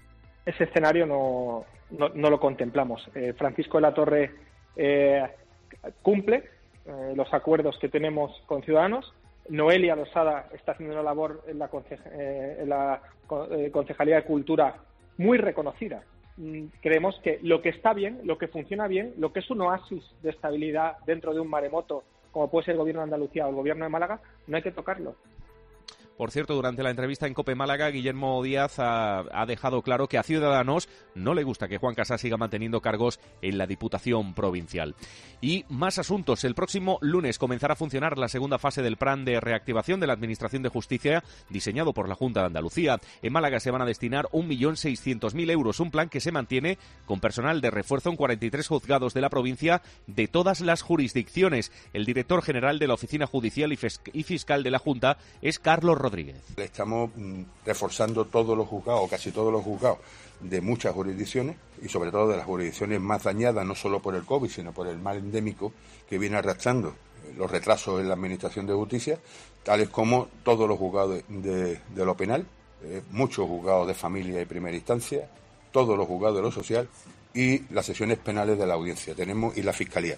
Ese escenario no, no, no lo contemplamos. Eh, Francisco de la Torre eh, cumple eh, los acuerdos que tenemos con Ciudadanos. Noelia Losada está haciendo una labor en la, conceja, eh, en la eh, Concejalía de Cultura muy reconocida. Creemos que lo que está bien, lo que funciona bien, lo que es un oasis de estabilidad dentro de un maremoto, como puede ser el Gobierno de Andalucía o el Gobierno de Málaga, no hay que tocarlo. Por cierto, durante la entrevista en COPE Málaga, Guillermo Díaz ha, ha dejado claro que a Ciudadanos no le gusta que Juan Casá siga manteniendo cargos en la Diputación Provincial. Y más asuntos. El próximo lunes comenzará a funcionar la segunda fase del plan de reactivación de la Administración de Justicia diseñado por la Junta de Andalucía. En Málaga se van a destinar un millón seiscientos mil euros, un plan que se mantiene con personal de refuerzo en cuarenta y tres juzgados de la provincia de todas las jurisdicciones. El director general de la Oficina Judicial y Fiscal de la Junta es Carlos Rodríguez. Estamos reforzando todos los juzgados, casi todos los juzgados de muchas jurisdicciones y sobre todo de las jurisdicciones más dañadas, no solo por el COVID, sino por el mal endémico que viene arrastrando los retrasos en la Administración de Justicia, tales como todos los juzgados de, de, de lo penal, eh, muchos juzgados de familia y primera instancia, todos los juzgados de lo social y las sesiones penales de la audiencia tenemos y la Fiscalía.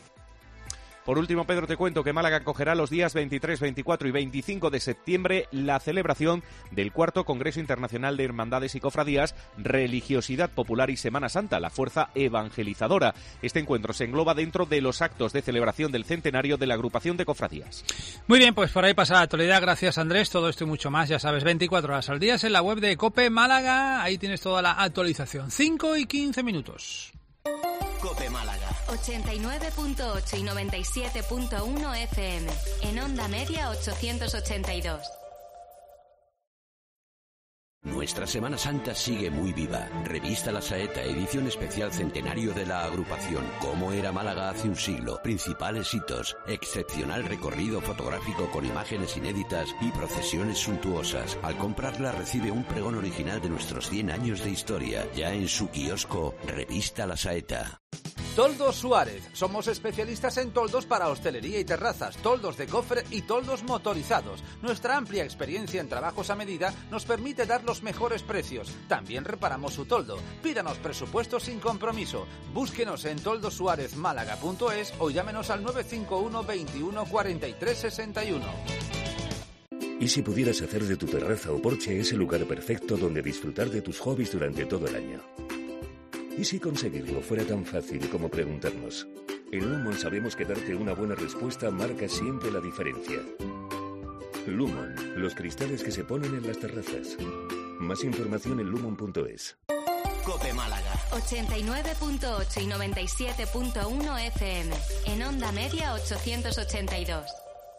Por último, Pedro, te cuento que Málaga acogerá los días veintitrés, veinticuatro y veinticinco de septiembre la celebración del cuarto Congreso Internacional de Hermandades y Cofradías, Religiosidad Popular y Semana Santa, la fuerza evangelizadora. Este encuentro se engloba dentro de los actos de celebración del centenario de la agrupación de cofradías. Muy bien, pues por ahí pasa la actualidad. Gracias, Andrés. Todo esto y mucho más, ya sabes, veinticuatro horas al día en la web de COPE Málaga. Ahí tienes toda la actualización. cinco y quince minutos. COPE Málaga. ochenta y nueve punto ocho y noventa y siete punto uno F M. En onda media ochocientos ochenta y dos. Nuestra Semana Santa sigue muy viva. Revista La Saeta, edición especial centenario de la agrupación. Cómo era Málaga hace un siglo. Principales hitos. Excepcional recorrido fotográfico con imágenes inéditas y procesiones suntuosas. Al comprarla recibe un pregón original de nuestros cien años de historia. Ya en su kiosco, Revista La Saeta. Toldos Suárez. Somos especialistas en toldos para hostelería y terrazas, toldos de cofre y toldos motorizados. Nuestra amplia experiencia en trabajos a medida nos permite dar los mejores precios. También reparamos su toldo. Pídanos presupuesto sin compromiso. Búsquenos en toldosuárezmálaga punto es o llámenos al nueve cinco uno veintiuno cuarenta y tres sesenta y uno. ¿Y si pudieras hacer de tu terraza o porche ese lugar perfecto donde disfrutar de tus hobbies durante todo el año? ¿Y si conseguirlo fuera tan fácil como preguntarnos? En Lumon sabemos que darte una buena respuesta marca siempre la diferencia. Lumon, los cristales que se ponen en las terrazas. Más información en lumon punto es. COPE Málaga. ochenta y nueve punto ocho y noventa y siete punto uno F M. En onda media ochocientos ochenta y dos.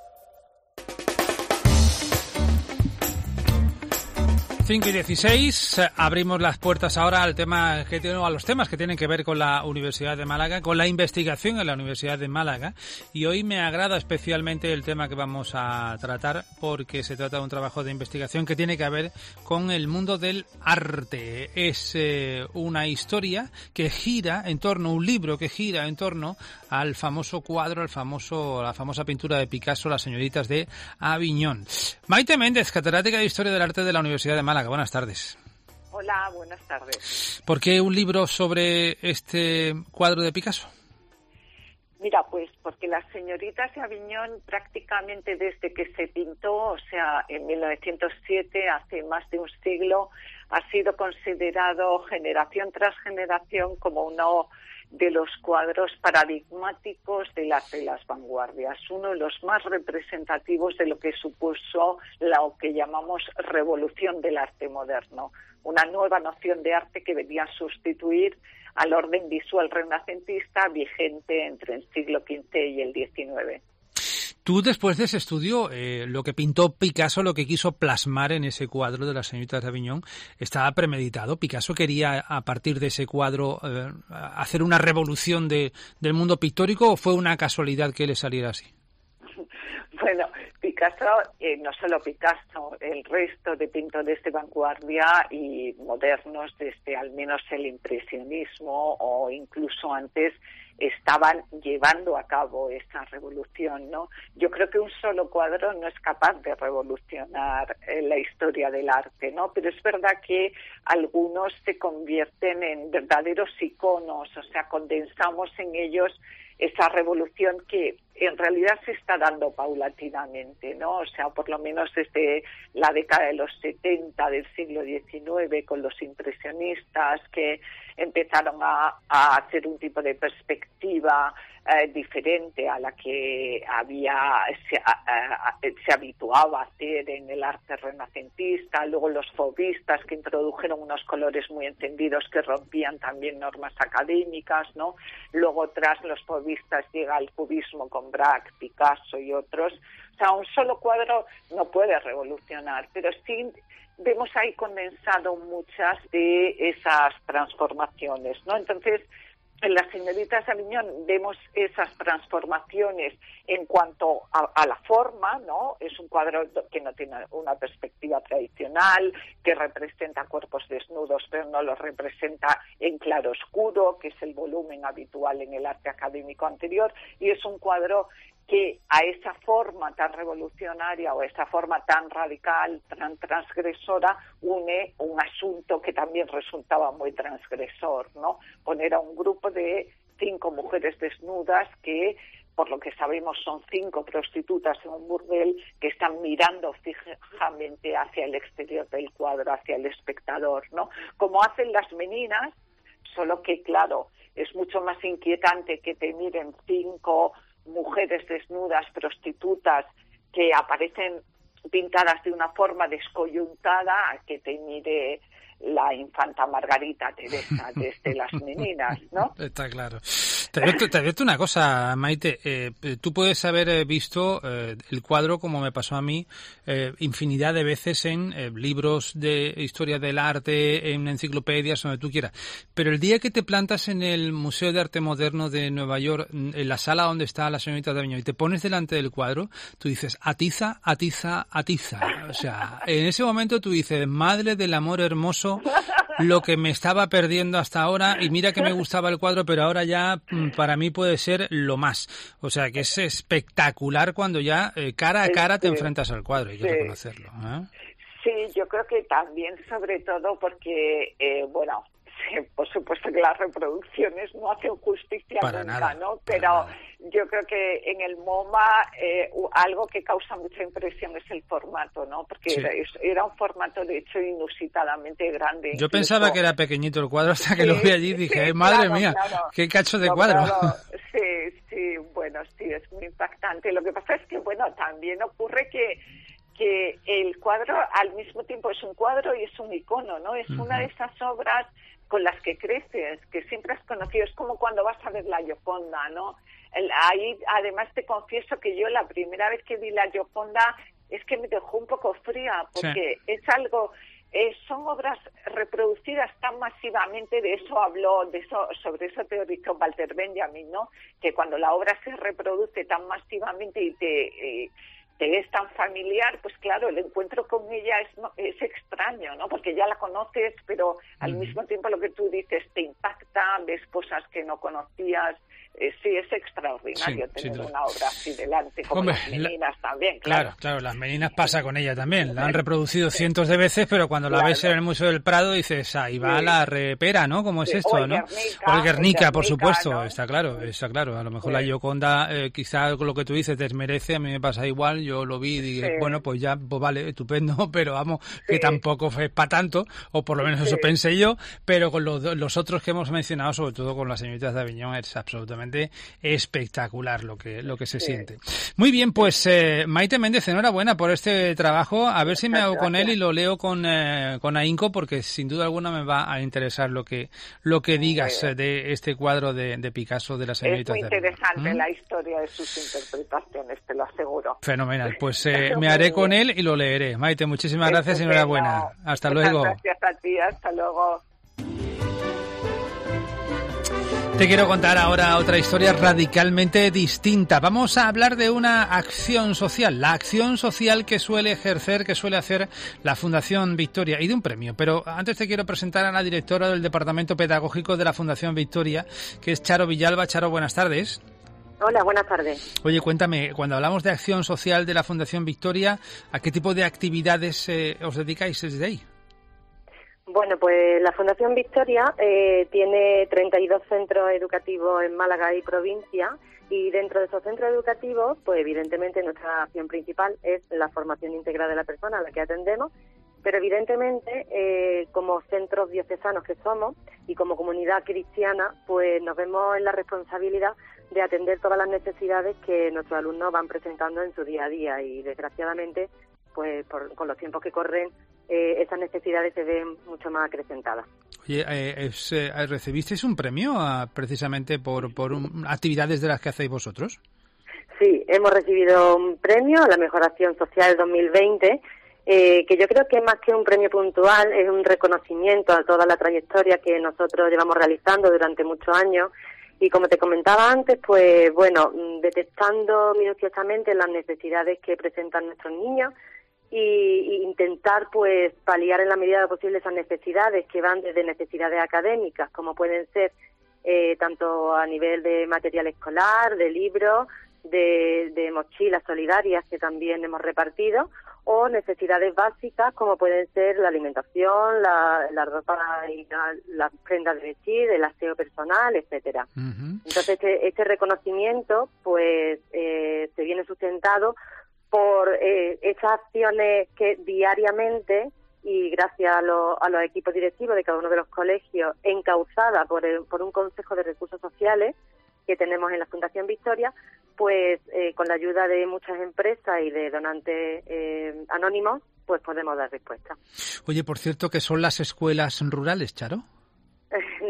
cinco y dieciséis, abrimos las puertas ahora al tema que tiene, a los temas que tienen que ver con la Universidad de Málaga, con la investigación en la Universidad de Málaga, y hoy me agrada especialmente el tema que vamos a tratar porque se trata de un trabajo de investigación que tiene que ver con el mundo del arte. Es eh, una historia que gira en torno, un libro que gira en torno al famoso cuadro, al famoso, la famosa pintura de Picasso, Las señoritas de Aviñón. Maite Méndez, catedrática de Historia del Arte de la Universidad de Málaga. Buenas tardes. Hola, buenas tardes. ¿Por qué un libro sobre este cuadro de Picasso? Mira, pues porque Las señoritas de Aviñón prácticamente desde que se pintó, o sea, en mil novecientos siete, hace más de un siglo, ha sido considerado generación tras generación como uno de los cuadros paradigmáticos del arte de las vanguardias, uno de los más representativos de lo que supuso lo que llamamos revolución del arte moderno, una nueva noción de arte que venía a sustituir al orden visual renacentista vigente entre el siglo quince y el diecinueve. Tú, después de ese estudio, eh, lo que pintó Picasso, lo que quiso plasmar en ese cuadro de Las señoritas de Aviñón, ¿estaba premeditado? ¿Picasso quería, a partir de ese cuadro, eh, hacer una revolución de, del mundo pictórico o fue una casualidad que le saliera así? Bueno, Picasso, eh, no solo Picasso, el resto de pintores de vanguardia y modernos, desde al menos el impresionismo o incluso antes, estaban llevando a cabo esa revolución, ¿no? Yo creo que un solo cuadro no es capaz de revolucionar eh, la historia del arte, ¿no? Pero es verdad que algunos se convierten en verdaderos iconos, o sea, condensamos en ellos esa revolución que en realidad se está dando paulatinamente, ¿no? O sea, por lo menos desde la década de los setenta del siglo diecinueve, con los impresionistas que empezaron a, a hacer un tipo de perspectiva eh, diferente a la que había se, a, a, se habituaba a hacer en el arte renacentista, luego los fauvistas que introdujeron unos colores muy encendidos que rompían también normas académicas, ¿no? Luego tras los fauvistas llega el cubismo con Braque, Picasso y otros. O sea, un solo cuadro no puede revolucionar, pero sí vemos ahí condensado muchas de esas transformaciones, ¿no? Entonces, en Las señoritas de Aviñón vemos esas transformaciones en cuanto a, a la forma, ¿no? Es un cuadro que no tiene una perspectiva tradicional, que representa cuerpos desnudos, pero no los representa en claroscuro, que es el volumen habitual en el arte académico anterior, y es un cuadro que a esa forma tan revolucionaria o a esa forma tan radical, tan transgresora, une un asunto que también resultaba muy transgresor, ¿no? Poner a un grupo de cinco mujeres desnudas que, por lo que sabemos, son cinco prostitutas en un burdel que están mirando fijamente hacia el exterior del cuadro, hacia el espectador, ¿no? Como hacen las meninas, solo que, claro, es mucho más inquietante que te miren cinco mujeres desnudas, prostitutas, que aparecen pintadas de una forma descoyuntada a que te mire la infanta Margarita Teresa desde Las meninas, ¿no? Está claro. Te advierto, te advierto una cosa, Maite. Eh, tú puedes haber visto eh, el cuadro, como me pasó a mí, eh, infinidad de veces en eh, libros de historia del arte, en enciclopedias, donde tú quieras. Pero el día que te plantas en el Museo de Arte Moderno de Nueva York, en la sala donde está la señorita de Aviñón, y te pones delante del cuadro, tú dices, atiza, atiza, atiza. O sea, en ese momento tú dices, madre del amor hermoso, lo que me estaba perdiendo hasta ahora, y mira que me gustaba el cuadro, pero ahora ya para mí puede ser lo más. O sea, que es espectacular cuando ya eh, cara a cara te enfrentas al cuadro, hay que sí. reconocerlo. ¿eh? Sí, yo creo que también, sobre todo porque, eh, bueno, sí, por supuesto que las reproducciones no hacen justicia para nunca, nada, ¿no? Pero yo creo que en el MoMA eh, algo que causa mucha impresión es el formato, ¿no? Porque sí. era, era un formato, de hecho, inusitadamente grande. Yo incluso. pensaba que era pequeñito el cuadro hasta que sí, lo vi allí y dije, sí, madre claro, mía, claro. qué cacho de no, cuadro. Claro, sí, sí, bueno, sí, es muy impactante. Lo que pasa es que, bueno, también ocurre que que el cuadro al mismo tiempo es un cuadro y es un icono, ¿no? Es uh-huh. una de esas obras con las que creces, que siempre has conocido. Es como cuando vas a ver la Gioconda, ¿no? El, ahí, además, te confieso que yo la primera vez que vi la Gioconda es que me dejó un poco fría, porque sí. es algo... Eh, son obras reproducidas tan masivamente, de eso habló, de eso, sobre eso teorizó Walter Benjamin, ¿no? Que cuando la obra se reproduce tan masivamente y te... Eh, te es tan familiar, pues claro, el encuentro con ella es, es extraño, ¿no? Porque ya la conoces, pero al mismo tiempo lo que tú dices te impacta, ves cosas que no conocías. Eh, sí, es extraordinario sí, tener una obra así delante, como Hombre, las meninas la... también, claro. Claro, claro, las meninas pasa con ella también. La han reproducido cientos de veces, pero cuando la claro. ves en el Museo del Prado dices, ahí va sí. la repera, ¿no? ¿Cómo es sí. esto, o no? Guernica, o el Guernica, por supuesto, ¿no? está claro, está claro. A lo mejor sí. la Gioconda, eh, quizá con lo que tú dices, desmerece, a mí me pasa igual, yo lo vi y dije, sí. bueno, pues ya, pues vale, estupendo, pero vamos, sí. que tampoco fue para tanto, o por lo menos sí. eso pensé yo, pero con los, los otros que hemos mencionado, sobre todo con las señoritas de Aviñón, es absolutamente espectacular lo que lo que se sí. siente. Muy bien, pues eh, Maite Méndez, enhorabuena por este trabajo. A ver si me hago con él y lo leo con eh, con ahínco, porque sin duda alguna me va a interesar lo que lo que digas eh, de este cuadro de, de Picasso de las señoritas de Aviñón. Es muy interesante ¿Mm? la historia de sus interpretaciones, te lo aseguro. Fenomenal, pues eh, me haré con él y lo leeré. Maite, muchísimas gracias y enhorabuena. Hasta luego. Gracias a ti, hasta luego. Te quiero contar ahora otra historia radicalmente distinta. Vamos a hablar de una acción social, la acción social que suele ejercer, que suele hacer la Fundación Victoria, y de un premio. Pero antes te quiero presentar a la directora del Departamento Pedagógico de la Fundación Victoria, que es Charo Villalba. Charo, buenas tardes. Hola, buenas tardes. Oye, cuéntame, cuando hablamos de acción social de la Fundación Victoria, ¿a qué tipo de actividades eh, os dedicáis desde ahí? Bueno, pues la Fundación Victoria eh, tiene treinta y dos centros educativos en Málaga y provincia, y dentro de esos centros educativos, pues evidentemente nuestra acción principal es la formación integral de la persona a la que atendemos, pero evidentemente eh, como centros diocesanos que somos y como comunidad cristiana, pues nos vemos en la responsabilidad de atender todas las necesidades que nuestros alumnos van presentando en su día a día, y desgraciadamente, pues por, con los tiempos que corren, eh, esas necesidades se ven mucho más acrecentadas. Oye, eh, es, eh, ¿recibisteis un premio a, precisamente por, por un, actividades de las que hacéis vosotros? Sí, hemos recibido un premio a la Mejor Acción Social dos mil veinte, eh, que yo creo que más que un premio puntual es un reconocimiento a toda la trayectoria que nosotros llevamos realizando durante muchos años. Y como te comentaba antes, pues bueno, detectando minuciosamente las necesidades que presentan nuestros niños y, y intentar pues paliar en la medida de lo posible esas necesidades que van desde necesidades académicas, como pueden ser eh, tanto a nivel de material escolar, de libros, de, de mochilas solidarias que también hemos repartido, o necesidades básicas como pueden ser la alimentación, la, la ropa y la, las prendas de vestir, el aseo personal, etcétera. Uh-huh. Entonces este, este reconocimiento pues eh, se viene sustentado por eh, esas acciones que diariamente, y gracias a, lo, a los equipos directivos de cada uno de los colegios, encauzada por, el, por un Consejo de Recursos Sociales que tenemos en la Fundación Victoria, pues eh, con la ayuda de muchas empresas y de donantes eh, anónimos, pues podemos dar respuesta. Oye, por cierto, ¿qué son las escuelas rurales, Charo?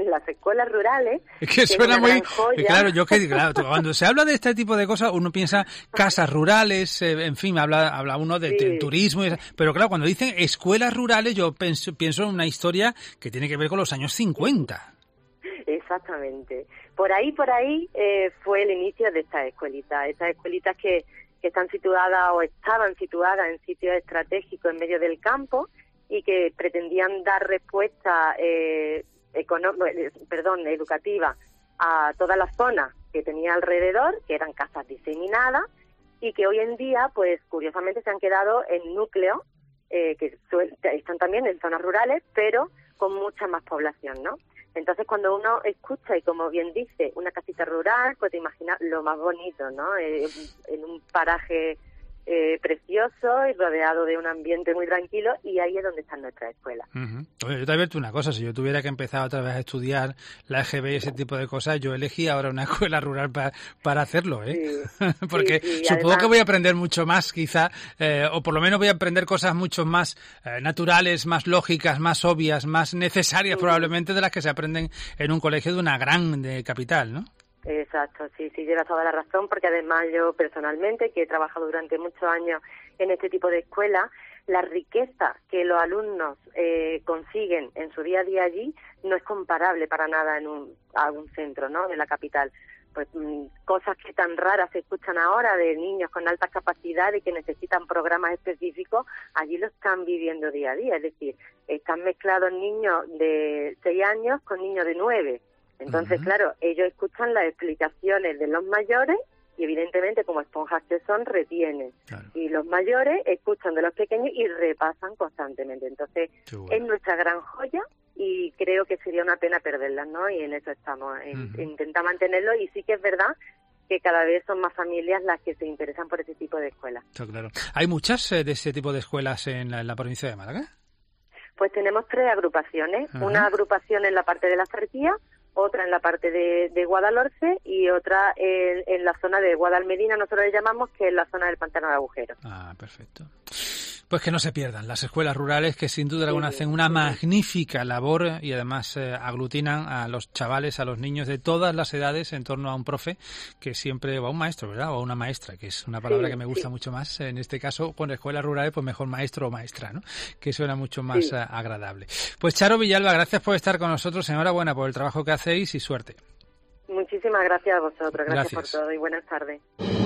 en las escuelas rurales. Es que suena muy... Claro, yo que claro, cuando se habla de este tipo de cosas, uno piensa casas rurales, eh, en fin, habla habla uno de, sí. de turismo, pero claro, cuando dicen escuelas rurales, yo pienso, pienso en una historia que tiene que ver con los años cincuenta. Exactamente. Por ahí, por ahí eh, fue el inicio de estas escuelitas, estas escuelitas que, que están situadas o estaban situadas en sitios estratégicos en medio del campo y que pretendían dar respuesta eh, económica, perdón, educativa a toda la zona que tenía alrededor, que eran casas diseminadas y que hoy en día, pues curiosamente se han quedado en núcleos eh, que están también en zonas rurales, pero con mucha más población, ¿no? Entonces, cuando uno escucha, y como bien dice, una casita rural, pues te imaginas lo más bonito, ¿no? Eh, en un paraje eh, precioso y rodeado de un ambiente muy tranquilo, y ahí es donde están nuestras escuelas. Uh-huh. Oye, yo te advierto una cosa, si yo tuviera que empezar otra vez a estudiar la E G B y ese tipo de cosas, yo elegí ahora una escuela rural para, para hacerlo, ¿eh? Sí, porque sí, sí, supongo además... que voy a aprender mucho más, quizá, eh, o por lo menos voy a aprender cosas mucho más eh, naturales, más lógicas, más obvias, más necesarias, sí. probablemente, de las que se aprenden en un colegio de una gran de capital, ¿no? Exacto, sí, sí, llevas toda la razón, porque además yo personalmente, que he trabajado durante muchos años en este tipo de escuelas, la riqueza que los alumnos eh, consiguen en su día a día allí no es comparable para nada en un, a un centro, ¿no?, de la capital. Pues mmm, cosas que tan raras se escuchan ahora de niños con altas capacidades y que necesitan programas específicos, allí lo están viviendo día a día, es decir, están mezclados niños de seis años con niños de nueve. Entonces, uh-huh. claro, ellos escuchan las explicaciones de los mayores y evidentemente, como esponjas que son, retienen. Claro. Y los mayores escuchan de los pequeños y repasan constantemente. Entonces, bueno. es nuestra gran joya y creo que sería una pena perderla, ¿no? Y en eso estamos, en, uh-huh. intentar mantenerlo, y sí que es verdad que cada vez son más familias las que se interesan por ese tipo de escuelas. Claro. ¿Hay muchas eh, de ese tipo de escuelas en la, en la provincia de Málaga? Pues tenemos tres agrupaciones. Uh-huh. Una agrupación en la parte de la Zarquía, otra en la parte de, de Guadalhorce y otra en, en la zona de Guadalmedina, nosotros le llamamos, que es la zona del Pantano de Agujeros. Ah, perfecto. Pues que no se pierdan las escuelas rurales, que sin duda alguna hacen una magnífica labor y además eh, aglutinan a los chavales, a los niños de todas las edades en torno a un profe que siempre, o a un maestro, ¿verdad? O a una maestra, que es una palabra sí, que me gusta sí. mucho más. En este caso, con escuelas rurales, pues mejor maestro o maestra, ¿no? Que suena mucho más sí. agradable. Pues Charo Villalba, gracias por estar con nosotros. Enhorabuena por el trabajo que hacéis y suerte. Muchísimas gracias a vosotros. Gracias, gracias. por todo y buenas tardes.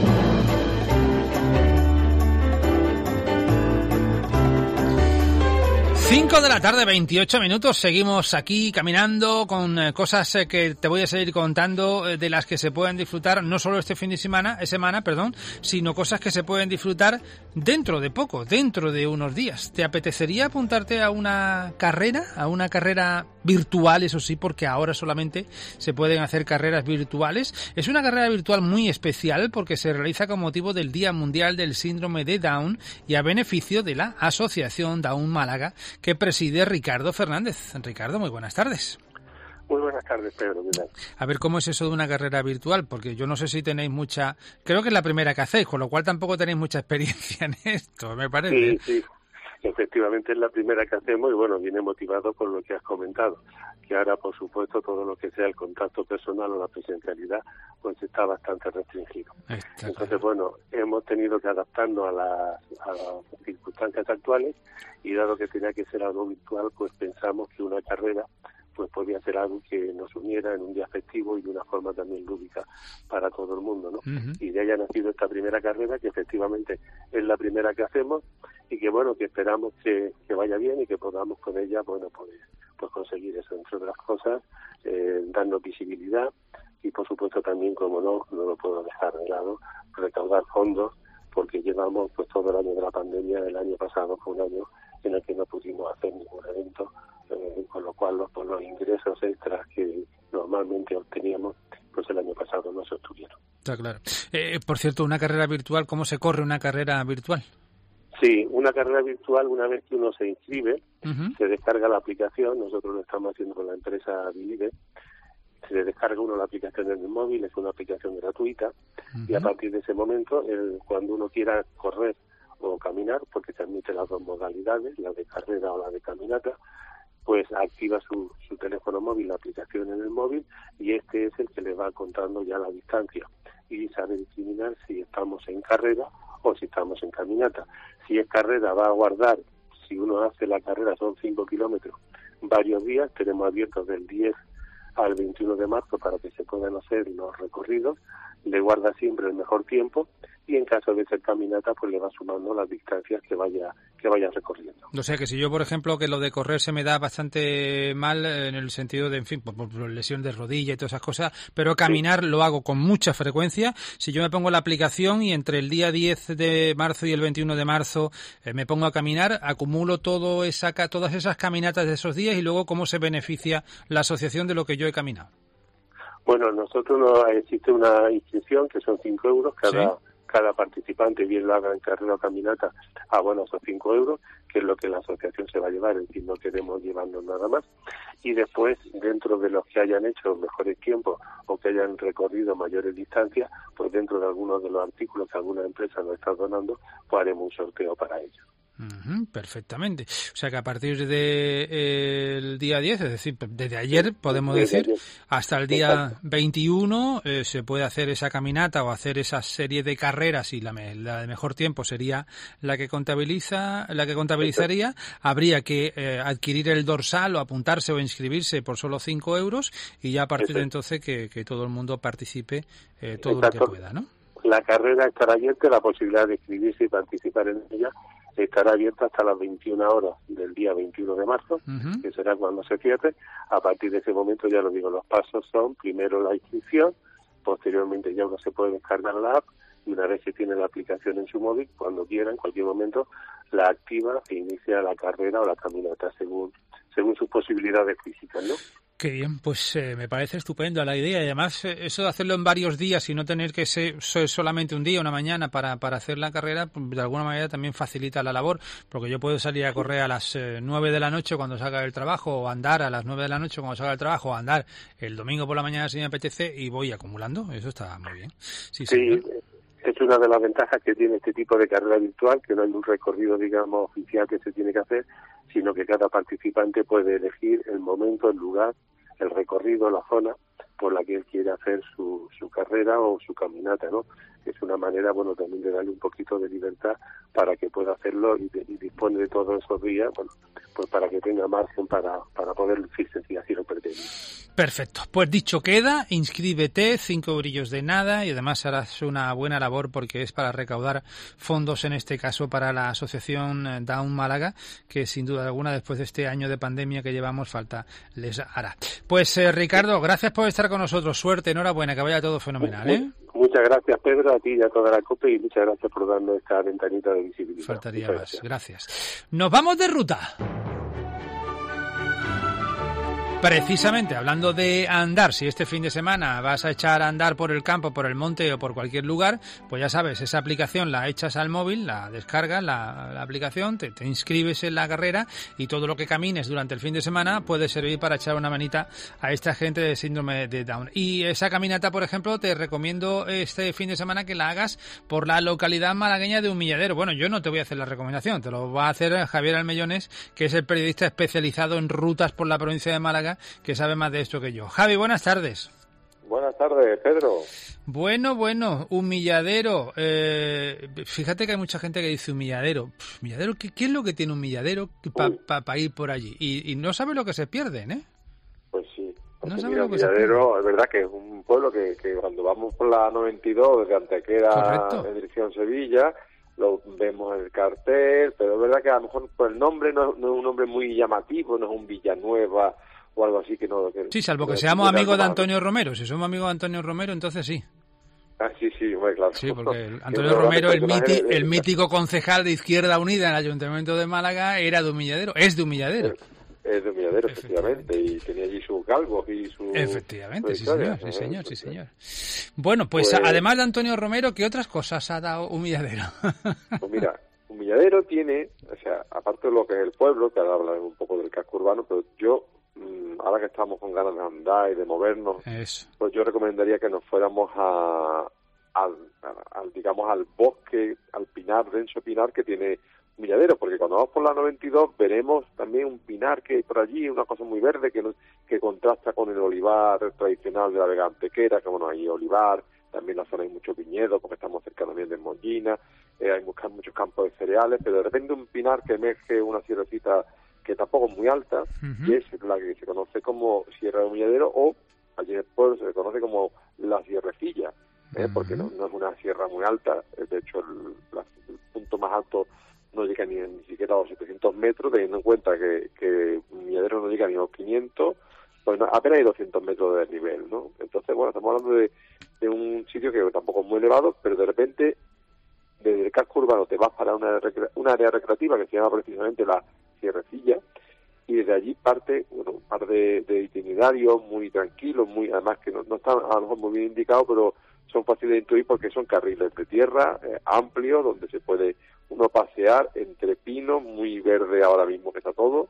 cinco de la tarde, veintiocho minutos. Seguimos aquí caminando con eh, cosas eh, que te voy a seguir contando, eh, de las que se pueden disfrutar no solo este fin de semana, eh, semana, perdón, sino cosas que se pueden disfrutar dentro de poco, dentro de unos días. ¿Te apetecería apuntarte a una carrera, a una carrera virtual, eso sí, porque ahora solamente se pueden hacer carreras virtuales? Es una carrera virtual muy especial porque se realiza con motivo del Día Mundial del Síndrome de Down y a beneficio de la Asociación Down Málaga, que preside Ricardo Fernández. Ricardo, muy buenas tardes. Muy buenas tardes, Pedro. ¿Qué tal? A ver, ¿cómo es eso de una carrera virtual? Porque yo no sé si tenéis mucha... Creo que es la primera que hacéis, con lo cual tampoco tenéis mucha experiencia en esto, me parece. Sí, sí. Efectivamente es la primera que hacemos y bueno, viene motivado por lo que has comentado, que ahora por supuesto todo lo que sea el contacto personal o la presencialidad pues está bastante restringido. Está Entonces claro. bueno, hemos tenido que adaptarnos a las, a las circunstancias actuales y dado que tenía que ser algo virtual, pues pensamos que una carrera pues podía ser algo que nos uniera en un día festivo y de una forma también lúdica para todo el mundo, ¿no? Uh-huh. Y de ahí ha nacido esta primera carrera, que efectivamente es la primera que hacemos y que, bueno, que esperamos que, que vaya bien y que podamos con ella, bueno, pues, pues conseguir eso, entre otras cosas, eh, darnos visibilidad y, por supuesto, también, como no, no lo puedo dejar de lado, recaudar fondos, porque llevamos pues todo el año de la pandemia. El año pasado fue un año en el que no pudimos hacer ningún evento, eh, con lo cual los, pues, los ingresos extras que normalmente obteníamos, pues el año pasado no se obtuvieron. Está claro. Eh, por cierto, una carrera virtual, ¿cómo se corre una carrera virtual? Sí, una carrera virtual, una vez que uno se inscribe, uh-huh. se descarga la aplicación. Nosotros lo estamos haciendo con la empresa Bilive. Se descarga uno la aplicación en el móvil, es una aplicación gratuita, uh-huh. y a partir de ese momento, el, cuando uno quiera correr o caminar, porque se admite las dos modalidades, la de carrera o la de caminata, pues activa su, su teléfono móvil, la aplicación en el móvil, y este es el que le va contando ya la distancia y sabe discriminar si estamos en carrera o si estamos en caminata. Si es carrera, va a guardar, si uno hace la carrera, son cinco kilómetros, varios días, tenemos abiertos del diez al veintiuno de marzo para que se puedan hacer los recorridos, le guarda siempre el mejor tiempo, y en caso de ser caminata pues le va sumando las distancias que vaya que vaya recorriendo. O sea que si yo, por ejemplo, que lo de correr se me da bastante mal en el sentido de, en fin, por, por lesión de rodilla y todas esas cosas, pero caminar sí. lo hago con mucha frecuencia. Si yo me pongo la aplicación y entre el día diez de marzo y el veintiuno de marzo eh, me pongo a caminar, acumulo todo esa, todas esas caminatas de esos días, y luego cómo se beneficia la asociación de lo que yo he caminado. Bueno, nosotros no, existe una inscripción que son cinco euros cada... ¿Sí? Cada participante, bien lo haga en carrera o caminata, abona esos cinco euros, que es lo que la asociación se va a llevar, es decir, no queremos llevarnos nada más. Y después, dentro de los que hayan hecho mejores tiempos o que hayan recorrido mayores distancias, pues dentro de algunos de los artículos que alguna empresa nos está donando, pues haremos un sorteo para ellos. Uh-huh, perfectamente. O sea que a partir del de, eh, día diez, es decir, desde ayer, podemos desde decir, ayer. hasta el día veintiuno, eh, se puede hacer esa caminata o hacer esa serie de carreras, y la, la de mejor tiempo sería la que contabiliza, la que contabilizaría. Habría que eh, adquirir el dorsal o apuntarse o inscribirse por solo cinco euros, y ya a partir Eso. de entonces que, que todo el mundo participe eh, todo Exacto. lo que pueda, ¿no? La carrera estará abierta, la posibilidad de inscribirse y participar en ella estará abierta hasta las veintiuna horas del día veintiuno de marzo, uh-huh. que será cuando se cierre. A partir de ese momento, ya lo digo, los pasos son primero la inscripción, posteriormente ya uno se puede descargar la app, y una vez que tiene la aplicación en su móvil, cuando quiera, en cualquier momento, la activa e inicia la carrera o la caminata según según sus posibilidades físicas, ¿no? Qué bien, pues eh, me parece estupendo la idea, y además eh, eso de hacerlo en varios días y no tener que ser, ser solamente un día, una mañana para, para hacer la carrera, pues, de alguna manera también facilita la labor, porque yo puedo salir a correr a las eh, nueve de la noche cuando salga del trabajo, o andar a las nueve de la noche cuando salga del trabajo, o andar el domingo por la mañana si me apetece, y voy acumulando. Eso está muy bien. Sí, sí, es una de las ventajas que tiene este tipo de carrera virtual, que no hay un recorrido, digamos, oficial que se tiene que hacer, sino que cada participante puede elegir el momento, el lugar, el recorrido, la zona por la que él quiere hacer su, su carrera o su caminata, ¿no? Es una manera, bueno, también de darle un poquito de libertad para que pueda hacerlo, y, de, y dispone de todos esos días, bueno, pues para que tenga margen para, para poder lucirse si así lo pretende. Perfecto. Pues dicho queda, inscríbete, cinco brillos de nada, y además harás una buena labor porque es para recaudar fondos, en este caso para la asociación Down Málaga, que sin duda alguna después de este año de pandemia que llevamos falta les hará. Pues eh, Ricardo, gracias por estar con nosotros, suerte, enhorabuena, que vaya todo fenomenal, ¿eh? Muchas gracias, Pedro, a ti y a toda la COPE, y muchas gracias por darnos esta ventanita de visibilidad. Faltaría más, gracias. gracias. Nos vamos de ruta. Precisamente, hablando de andar, si este fin de semana vas a echar a andar por el campo, por el monte o por cualquier lugar, pues ya sabes, esa aplicación la echas al móvil, la descargas, la, la aplicación, te, te inscribes en la carrera, y todo lo que camines durante el fin de semana puede servir para echar una manita a esta gente de síndrome de Down. Y esa caminata, por ejemplo, te recomiendo este fin de semana que la hagas por la localidad malagueña de Humilladero. Bueno, yo no te voy a hacer la recomendación, te lo va a hacer Javier Almellones, que es el periodista especializado en rutas por la provincia de Málaga, que sabe más de esto que yo. Javi, buenas tardes. Buenas tardes, Pedro. Bueno, bueno, Humilladero. Eh, fíjate que hay mucha gente que dice Humilladero. Pff, Humilladero, ¿qué, ¿qué es lo que tiene Humilladero para pa, pa ir por allí? Y, y no sabe lo que se pierden, ¿eh? Pues sí. Pues no sí, sabe mira, lo que se Humilladero, es verdad que es un pueblo que, que cuando vamos por la noventa y dos, desde Antequera Correcto. en dirección Sevilla, lo vemos en el cartel, pero es verdad que a lo mejor por el nombre no, no es un nombre muy llamativo, no es un Villanueva o algo así que no... Que, sí, salvo que, que seamos amigos de Antonio Romero. Si somos amigos de Antonio Romero, entonces sí. Ah, sí, sí, muy claro. Sí, porque el Antonio Romero, el, miti, el mítico concejal de Izquierda Unida en el Ayuntamiento de Málaga, era de Humilladero, es de Humilladero. Es, es de Humilladero, efectivamente. efectivamente, y tenía allí sus galgos y su... Efectivamente, sí señor, sí señor, sí señor. Bueno, pues, pues además de Antonio Romero, ¿qué otras cosas ha dado Humilladero? Pues mira, Humilladero tiene, o sea, aparte de lo que es el pueblo, que ahora habla un poco del casco urbano, pero yo... ahora que estamos con ganas de andar y de movernos, Eso. pues yo recomendaría que nos fuéramos a, al, al digamos al bosque, al pinar, denso pinar que tiene humilladeros, porque cuando vamos por la noventa y dos veremos también un pinar que hay por allí, una cosa muy verde que, que contrasta con el olivar tradicional de la Vega Antequera, que bueno, hay olivar, también en la zona hay mucho viñedo, porque estamos cerca también de Mollina, eh, hay muchos, muchos campos de cereales, pero de repente un pinar que emerge una sierrecita que tampoco es muy alta, uh-huh. y es la que se conoce como Sierra de Humilladero, o allí en el pueblo se le conoce como la Sierrecilla, ¿eh? Uh-huh. porque no, no es una sierra muy alta, de hecho el, la, el punto más alto no llega ni, ni siquiera a los setecientos metros, teniendo en cuenta que, que Humilladero no llega ni a los quinientos, pues no, apenas hay doscientos metros de desnivel, ¿no? Entonces, bueno, estamos hablando de, de un sitio que tampoco es muy elevado, pero de repente, desde el casco urbano te vas para una, una área recreativa que se llama precisamente la Sierrecilla, y desde allí parte, bueno, un par de, de itinerarios muy tranquilos, muy además que no, no están a lo mejor muy bien indicados, pero son fáciles de intuir porque son carriles de tierra eh, amplios, donde se puede uno pasear entre pinos, muy verde ahora mismo que está todo,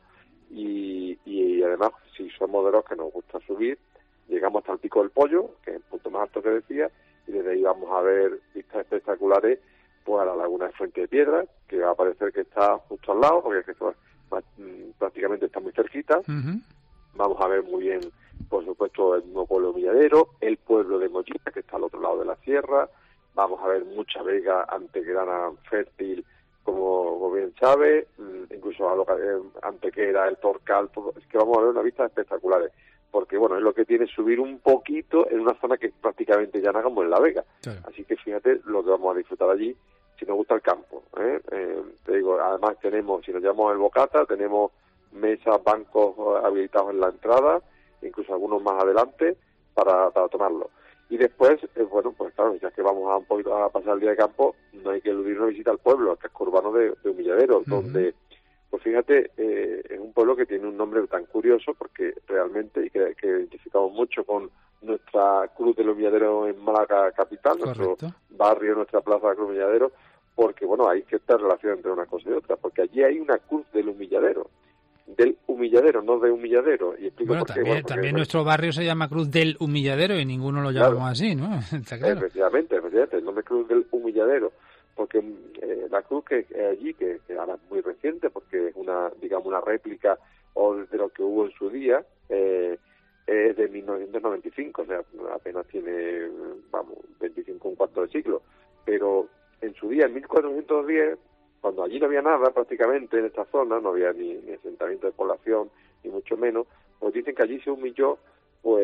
y, y además, si somos de los que nos gusta subir, llegamos hasta el Pico del Pollo, que es el punto más alto que decía, y desde ahí vamos a ver vistas espectaculares pues a la laguna de Fuente de Piedra, que va a parecer que está justo al lado, porque es que esto prácticamente está muy cerquita. Uh-huh. Vamos a ver muy bien, por supuesto, el nuevo pueblo Humilladero, el pueblo de Mollina, que está al otro lado de la sierra. Vamos a ver mucha vega antequerana fértil, como, como bien sabe, incluso a lo que, eh, Antequera, el Torcal, todo. Es que vamos a ver una vista espectaculares, porque bueno, es lo que tiene subir un poquito en una zona que es prácticamente llana como en La Vega. Sí. Así que fíjate lo que vamos a disfrutar allí, si nos gusta el campo. ¿eh? Eh, te digo, además tenemos, si nos llamamos el Bocata, tenemos mesas, bancos habilitados en la entrada, incluso algunos más adelante, para, para tomarlo. Y después, eh, bueno, pues claro, ya que vamos a un poquito a pasar el día de campo, no hay que eludir una visita al pueblo, al casco urbano de, de Humilladero, uh-huh. donde, pues fíjate, eh, es un pueblo que tiene un nombre tan curioso, porque realmente, y que, que identificamos mucho con nuestra Cruz del Humilladero en Málaga capital, Correcto. Nuestro barrio, nuestra plaza de Cruz Humilladero, porque bueno, hay que estar relación entre una cosa y otra, porque allí hay una Cruz del Humilladero, del Humilladero, no de Humilladero. Y explico bueno, por qué. también, Bueno, también porque, nuestro barrio se llama Cruz del Humilladero y ninguno lo llamamos claro, así, ¿no? Está claro. Efectivamente, efectivamente, el nombre es Cruz del Humilladero, porque eh, la cruz que es allí, que, que ahora es muy reciente, porque es una, digamos, una réplica o de lo que hubo en su día, eh, es de mil novecientos noventa y cinco, o sea, apenas tiene, vamos, veinticinco, un cuarto de siglo, pero en su día, en mil cuatrocientos diez, cuando allí no había nada prácticamente en esta zona, no había ni, ni asentamiento de población, ni mucho menos, pues dicen que allí se humilló pues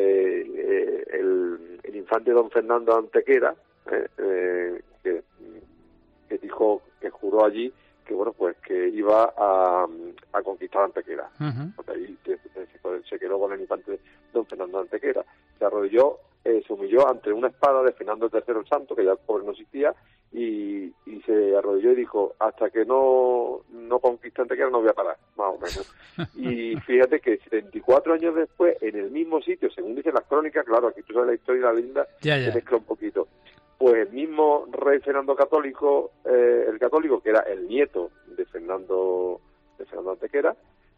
eh, el, el infante don Fernando de Antequera, eh, eh, que, que dijo, que juró allí que bueno, pues que iba a, a conquistar Antequera. Uh-huh. Porque ahí se, se, se quedó con el infante don Fernando de Antequera. Se arrodilló, eh, se humilló ante una espada de Fernando tercero el Santo, que ya el pobre no existía, y, y se arrodilló y dijo, hasta que no, no conquiste Antequera no voy a parar, más o menos. Y fíjate que setenta y cuatro años después, en el mismo sitio, según dicen las crónicas, claro, aquí tú sabes la historia y la linda, ya, ya. se mezcla un poquito. Pues el mismo rey Fernando Católico, eh, el católico, que era el nieto de Fernando de Fernando Antequera,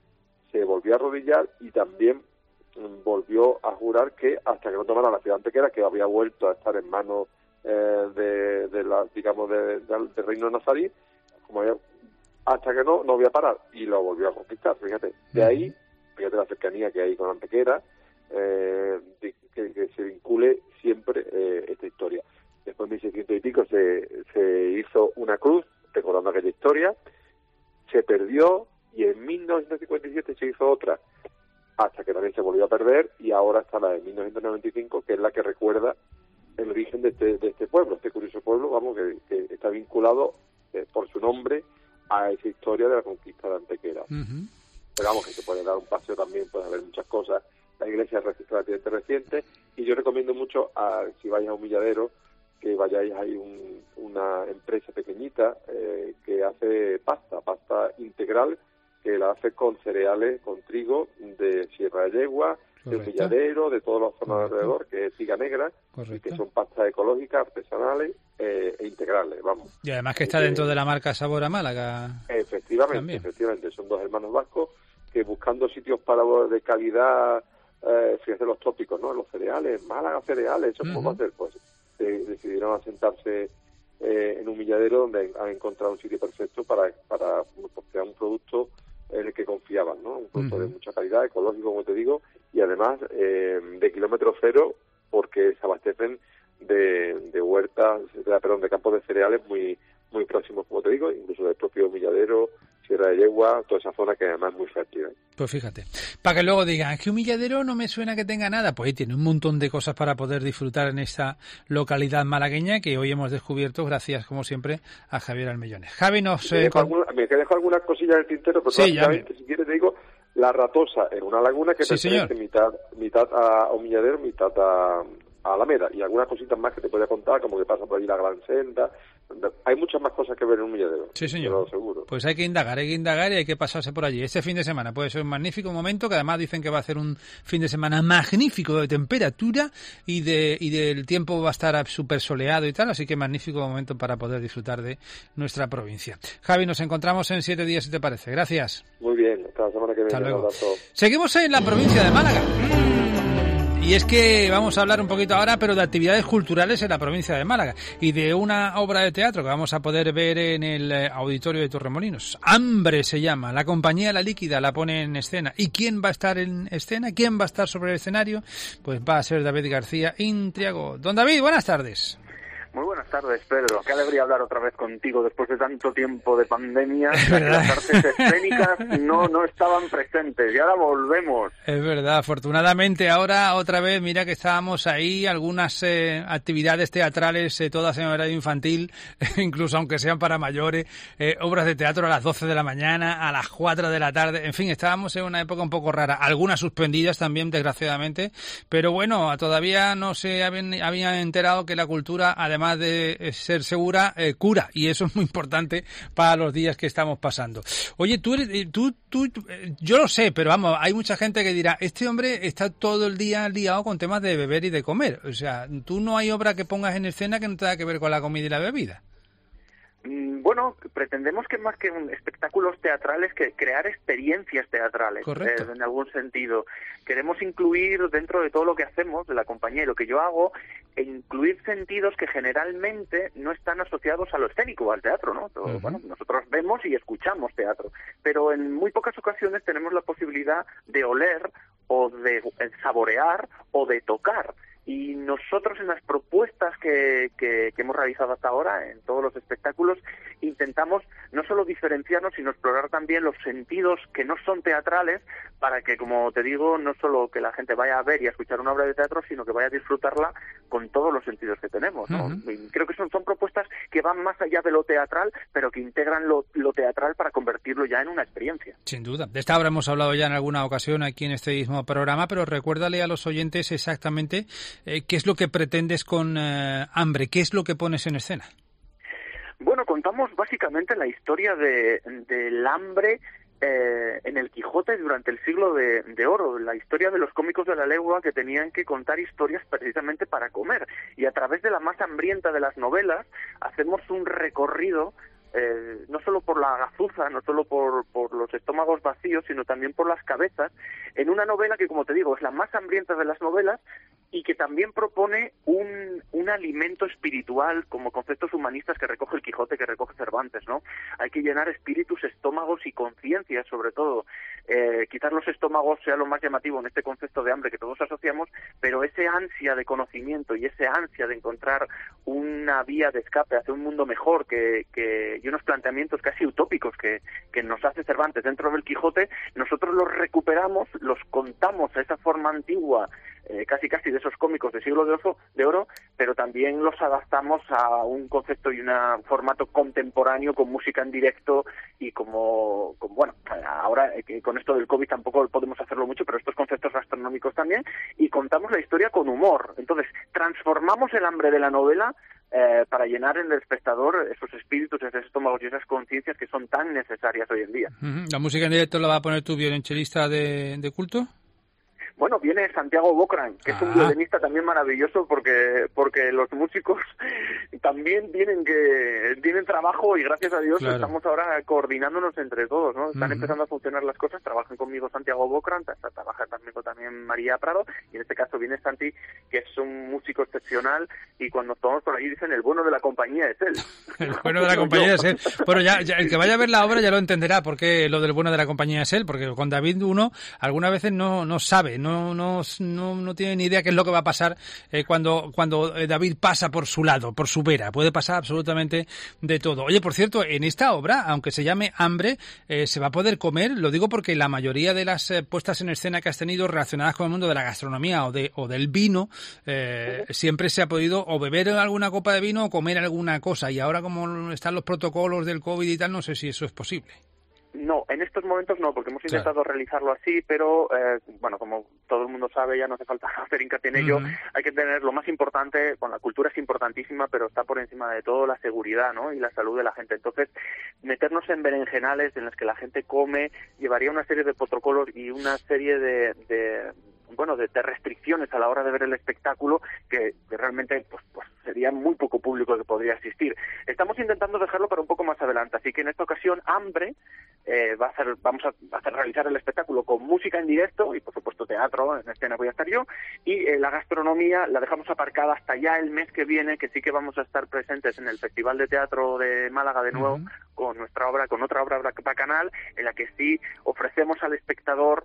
se volvió a arrodillar y también mm, volvió a jurar que hasta que no tomara la ciudad de Antequera, que había vuelto a estar en manos eh, de, de la, digamos, de, de, del reino nazarí, como había, hasta que no, no voy a parar, y lo volvió a conquistar, fíjate. De ahí, fíjate la cercanía que hay con Antequera, eh, de, que, que se vincule siempre eh, esta historia. Después, en mil seiscientos y pico, se, se hizo una cruz, recordando aquella historia, se perdió, y en mil novecientos cincuenta y siete se hizo otra, hasta que también se volvió a perder, y ahora está la de mil novecientos noventa y cinco, que es la que recuerda el origen de este, de este pueblo, este curioso pueblo, vamos, que, que está vinculado eh, por su nombre a esa historia de la conquista de Antequera. Uh-huh. Pero vamos, que se puede dar un paseo también, puede haber muchas cosas. La iglesia es relativamente reciente, y yo recomiendo mucho, a, si vais a Humilladero, que vayáis, hay un, una empresa pequeñita eh, que hace pasta, pasta integral, que la hace con cereales, con trigo de Sierra de Yegua, Correcto. De Humilladero, de todas las zonas de alrededor, que es Piga Negra, Correcto. Y que son pastas ecológicas, artesanales eh, e integrales, vamos. Y además que está dentro eh, de la marca Sabor a Málaga. Efectivamente, también. efectivamente, son dos hermanos vascos que buscando sitios para de calidad, eh, fíjate los tópicos, ¿no? Los cereales, Málaga cereales, eso uh-huh. cómo hacer, pues decidieron asentarse eh, en Humilladero, donde han encontrado un sitio perfecto para, para crear un producto en el que confiaban, ¿no? Un producto uh-huh. de mucha calidad, ecológico, como te digo, y además eh, de kilómetro cero, porque se abastecen de, de huertas, de, perdón, de campos de cereales muy muy próximos, como te digo, incluso del propio Humilladero, Sierra de Yegua, toda esa zona que además es muy fértil. Pues fíjate, para que luego digan, es que Humilladero no me suena que tenga nada, pues ahí tiene un montón de cosas para poder disfrutar en esta localidad malagueña que hoy hemos descubierto gracias, como siempre, a Javier Almellones. Javi, nos... Me, eh, dejo con... alguna, me dejo algunas cosillas en el tintero, pero sí, básicamente, si quieres te digo, La Ratosa en una laguna que sí, pertenece mitad, mitad a Humilladero, mitad a... a Alameda, y algunas cositas más que te podría contar, como que pasa por allí la Gran Senda. Hay muchas más cosas que ver en Humilladero. Sí, señor. Te lo seguro. Pues hay que indagar, hay que indagar y hay que pasarse por allí. Este fin de semana puede ser un magnífico momento, que además dicen que va a ser un fin de semana magnífico de temperatura y de y del tiempo va a estar súper soleado y tal, así que magnífico momento para poder disfrutar de nuestra provincia. Javi, nos encontramos en siete días, si te parece. Gracias. Muy bien, hasta la semana que viene. Hasta luego. Seguimos en la provincia de Málaga. Y es que vamos a hablar un poquito ahora, pero de actividades culturales en la provincia de Málaga y de una obra de teatro que vamos a poder ver en el Auditorio de Torremolinos. Hambre se llama, la compañía La Líquida la pone en escena. ¿Y quién va a estar en escena? ¿Quién va a estar sobre el escenario? Pues va a ser David García Intriago. Don David, buenas tardes. Muy buenas tardes, Pedro. Qué alegría hablar otra vez contigo después de tanto tiempo de pandemia. Las artes escénicas no, no estaban presentes y ahora volvemos. Es verdad, afortunadamente ahora otra vez, mira que estábamos ahí, algunas eh, actividades teatrales, eh, todas en horario infantil, incluso aunque sean para mayores, eh, obras de teatro a las doce de la mañana, a las cuatro de la tarde, en fin, estábamos en una época un poco rara, algunas suspendidas también, desgraciadamente, pero bueno, todavía no se habían, habían enterado que la cultura, además de ser segura, eh, cura, y eso es muy importante para los días que estamos pasando. Oye, tú, eres, tú, tú, yo lo sé, pero vamos, hay mucha gente que dirá, este hombre está todo el día liado con temas de beber y de comer, o sea, tú no hay obra que pongas en escena que no tenga que ver con la comida y la bebida. Bueno, pretendemos que más que un espectáculos teatrales, que crear experiencias teatrales, eh, en algún sentido. Queremos incluir dentro de todo lo que hacemos, de la compañía y lo que yo hago, e incluir sentidos que generalmente no están asociados a lo escénico, al teatro, ¿no? Uh-huh. Bueno, nosotros vemos y escuchamos teatro, pero en muy pocas ocasiones tenemos la posibilidad de oler o de saborear o de tocar. Y nosotros en las propuestas que, que, que hemos realizado hasta ahora, en todos los espectáculos, intentamos no solo diferenciarnos, sino explorar también los sentidos que no son teatrales, para que, como te digo, no solo que la gente vaya a ver y a escuchar una obra de teatro, sino que vaya a disfrutarla con todos los sentidos que tenemos, ¿no? Uh-huh. Y creo que son, son propuestas que van más allá de lo teatral, pero que integran lo, lo teatral para convertirlo ya en una experiencia. Sin duda. De esta obra hemos hablado ya en alguna ocasión aquí en este mismo programa, pero recuérdale a los oyentes exactamente Eh, ¿qué es lo que pretendes con eh, Hambre? ¿Qué es lo que pones en escena? Bueno, contamos básicamente la historia de, del hambre eh, en el Quijote durante el siglo de, de oro, la historia de los cómicos de la legua que tenían que contar historias precisamente para comer. Y a través de la más hambrienta de las novelas hacemos un recorrido Eh, no solo por la gazuza, no solo por, por los estómagos vacíos, sino también por las cabezas, en una novela que, como te digo, es la más hambrienta de las novelas y que también propone un, un alimento espiritual como conceptos humanistas que recoge el Quijote, que recoge Cervantes, ¿no? Hay que llenar espíritus, estómagos y conciencias, sobre todo. Eh, quizás los estómagos sea lo más llamativo en este concepto de hambre que todos asociamos, pero ese ansia de conocimiento y ese ansia de encontrar una vía de escape hacia un mundo mejor que, que y unos planteamientos casi utópicos que, que nos hace Cervantes dentro del Quijote, nosotros los recuperamos, los contamos a esa forma antigua, eh, casi casi de esos cómicos de siglo de oro, de oro, pero también los adaptamos a un concepto y un formato contemporáneo con música en directo y como, como bueno, ahora eh, con esto del COVID tampoco podemos hacerlo mucho, pero estos conceptos gastronómicos también, y contamos la historia con humor. Entonces, transformamos el hambre de la novela Eh, para llenar en el espectador esos espíritus, esos estómagos y esas conciencias que son tan necesarias hoy en día. Uh-huh. ¿La música en directo la va a poner tu violonchelista de, de culto? Bueno, viene Santiago Bocran, que ah. es un violinista también maravilloso porque porque los músicos también tienen que tienen trabajo y gracias a Dios claro. estamos ahora coordinándonos entre todos, ¿no? Están uh-huh. empezando a funcionar las cosas, trabajan conmigo Santiago Bocran, trabaja también con también María Prado y en este caso viene Santi, que es un músico excepcional y cuando estamos por ahí dicen el bueno de la compañía es él. El bueno de la compañía es él. Bueno, ya, ya el que vaya a ver la obra ya lo entenderá porque lo del bueno de la compañía es él, porque con David uno algunas veces no no sabe, no no no, no tiene ni idea qué es lo que va a pasar eh, cuando cuando David pasa por su lado, por su vera. Puede pasar absolutamente de todo. Oye, por cierto, en esta obra, aunque se llame Hambre, eh, se va a poder comer. Lo digo porque la mayoría de las eh, puestas en escena que has tenido relacionadas con el mundo de la gastronomía o de o del vino, eh, siempre se ha podido o beber alguna copa de vino o comer alguna cosa. Y ahora como están los protocolos del COVID y tal, no sé si eso es posible. No, en estos momentos no, porque hemos intentado claro. realizarlo así, pero, eh, bueno, como todo el mundo sabe, ya no hace falta hacer hincapié en ello, uh-huh. hay que tener lo más importante, bueno, la cultura es importantísima, pero está por encima de todo la seguridad, ¿no?, y la salud de la gente. Entonces, meternos en berenjenales en los que la gente come llevaría una serie de protocolos y una serie de... de bueno, de, de restricciones a la hora de ver el espectáculo que, que realmente pues, pues sería muy poco público que podría asistir. Estamos intentando dejarlo para un poco más adelante, así que en esta ocasión Hambre eh, va a hacer, vamos a hacer realizar el espectáculo con música en directo y por supuesto teatro, en escena voy a estar yo, y eh, la gastronomía la dejamos aparcada hasta ya el mes que viene, que sí que vamos a estar presentes en el Festival de Teatro de Málaga de nuevo, uh-huh. con nuestra obra, con otra obra bacanal, en la que sí ofrecemos al espectador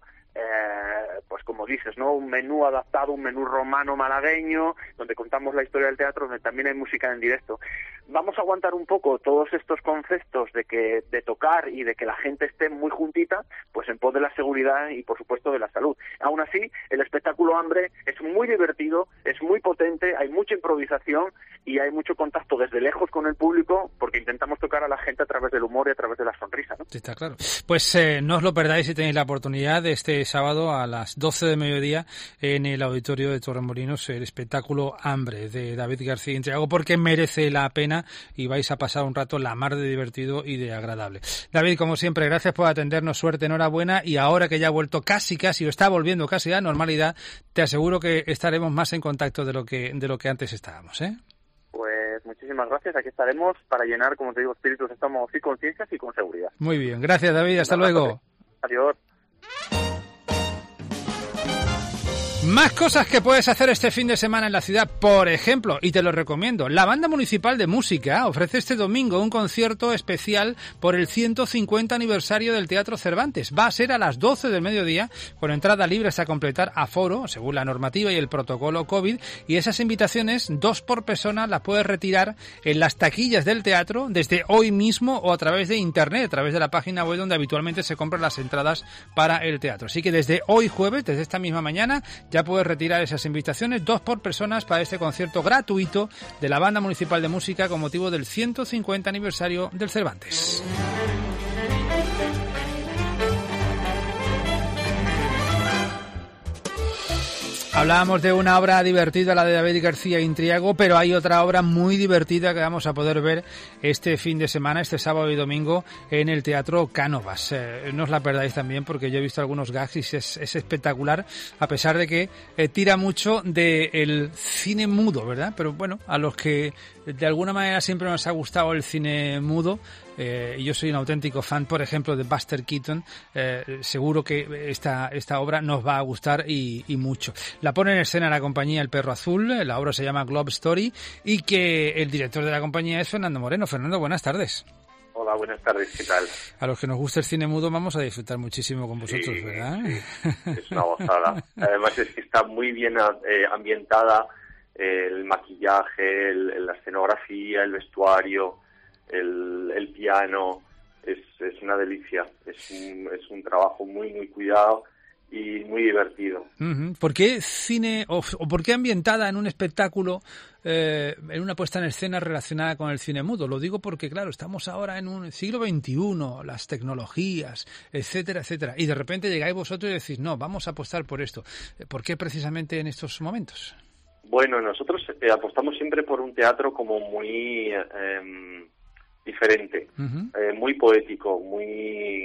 Eh, pues como dices, ¿no?, un menú adaptado, un menú romano malagueño, donde contamos la historia del teatro, donde también hay música en directo. Vamos a aguantar un poco todos estos conceptos de que de tocar y de que la gente esté muy juntita, pues en pos de la seguridad y por supuesto de la salud. Aún así, el espectáculo Hambre es muy divertido, es muy potente, hay mucha improvisación y hay mucho contacto desde lejos con el público, porque intentamos tocar a la gente a través del humor y a través de la sonrisa, ¿no? Sí, está claro. Pues eh, no os lo perdáis si tenéis la oportunidad de este sábado a las doce de mediodía en el auditorio de Torremolinos, el espectáculo Hambre de David García Intriago, porque merece la pena y vais a pasar un rato la mar de divertido y de agradable. David, como siempre, gracias por atendernos, suerte, enhorabuena, y ahora que ya ha vuelto casi casi o está volviendo casi a la normalidad, te aseguro que estaremos más en contacto de lo que de lo que antes estábamos, ¿eh? Pues muchísimas gracias, aquí estaremos para llenar, como te digo, espíritus, estómagos y conciencias y con seguridad. Muy bien, gracias David, hasta luego. Adiós. Más cosas que puedes hacer este fin de semana en la ciudad, por ejemplo, y te lo recomiendo, la Banda Municipal de Música ofrece este domingo un concierto especial por el ciento cincuenta aniversario del Teatro Cervantes. Va a ser a las doce del mediodía, con entrada libre hasta completar aforo, según la normativa y el protocolo COVID, y esas invitaciones, dos por persona, las puedes retirar en las taquillas del teatro desde hoy mismo o a través de internet, a través de la página web donde habitualmente se compran las entradas para el teatro. Así que desde hoy jueves, desde esta misma mañana, ya puedes retirar esas invitaciones, dos por personas, para este concierto gratuito de la Banda Municipal de Música con motivo del ciento cincuenta aniversario del Cervantes. Hablábamos de una obra divertida, la de David García Intriago, pero hay otra obra muy divertida que vamos a poder ver este fin de semana, este sábado y domingo, en el Teatro Cánovas. Eh, no os la perdáis también, porque yo he visto algunos gags y es, es espectacular, a pesar de que eh, tira mucho del cine mudo, ¿verdad? Pero bueno, a los que de alguna manera siempre nos ha gustado el cine mudo, Eh, yo soy un auténtico fan, por ejemplo, de Buster Keaton, eh, seguro que esta esta obra nos va a gustar y, y mucho. La pone en escena la compañía El Perro Azul, la obra se llama Globe Story, y que el director de la compañía es Fernando Moreno. Fernando, buenas tardes. Hola, buenas tardes, ¿qué tal? A los que nos gusta el cine mudo vamos a disfrutar muchísimo con vosotros, sí, ¿verdad? Sí, es una gozada. Además es que está muy bien eh, ambientada, eh, el maquillaje, el, la escenografía, el vestuario, El, el piano, es, es una delicia, es un, es un trabajo muy muy cuidado y muy divertido. Uh-huh. ¿Por qué cine o, o por qué ambientada en un espectáculo, eh, en una puesta en escena relacionada con el cine mudo? Lo digo porque, claro, estamos ahora en un siglo veintiuno, las tecnologías, etcétera, etcétera, y de repente llegáis vosotros y decís, no, vamos a apostar por esto. ¿Por qué precisamente en estos momentos? Bueno, nosotros eh, apostamos siempre por un teatro como muy... Eh, diferente, uh-huh. eh, muy poético, muy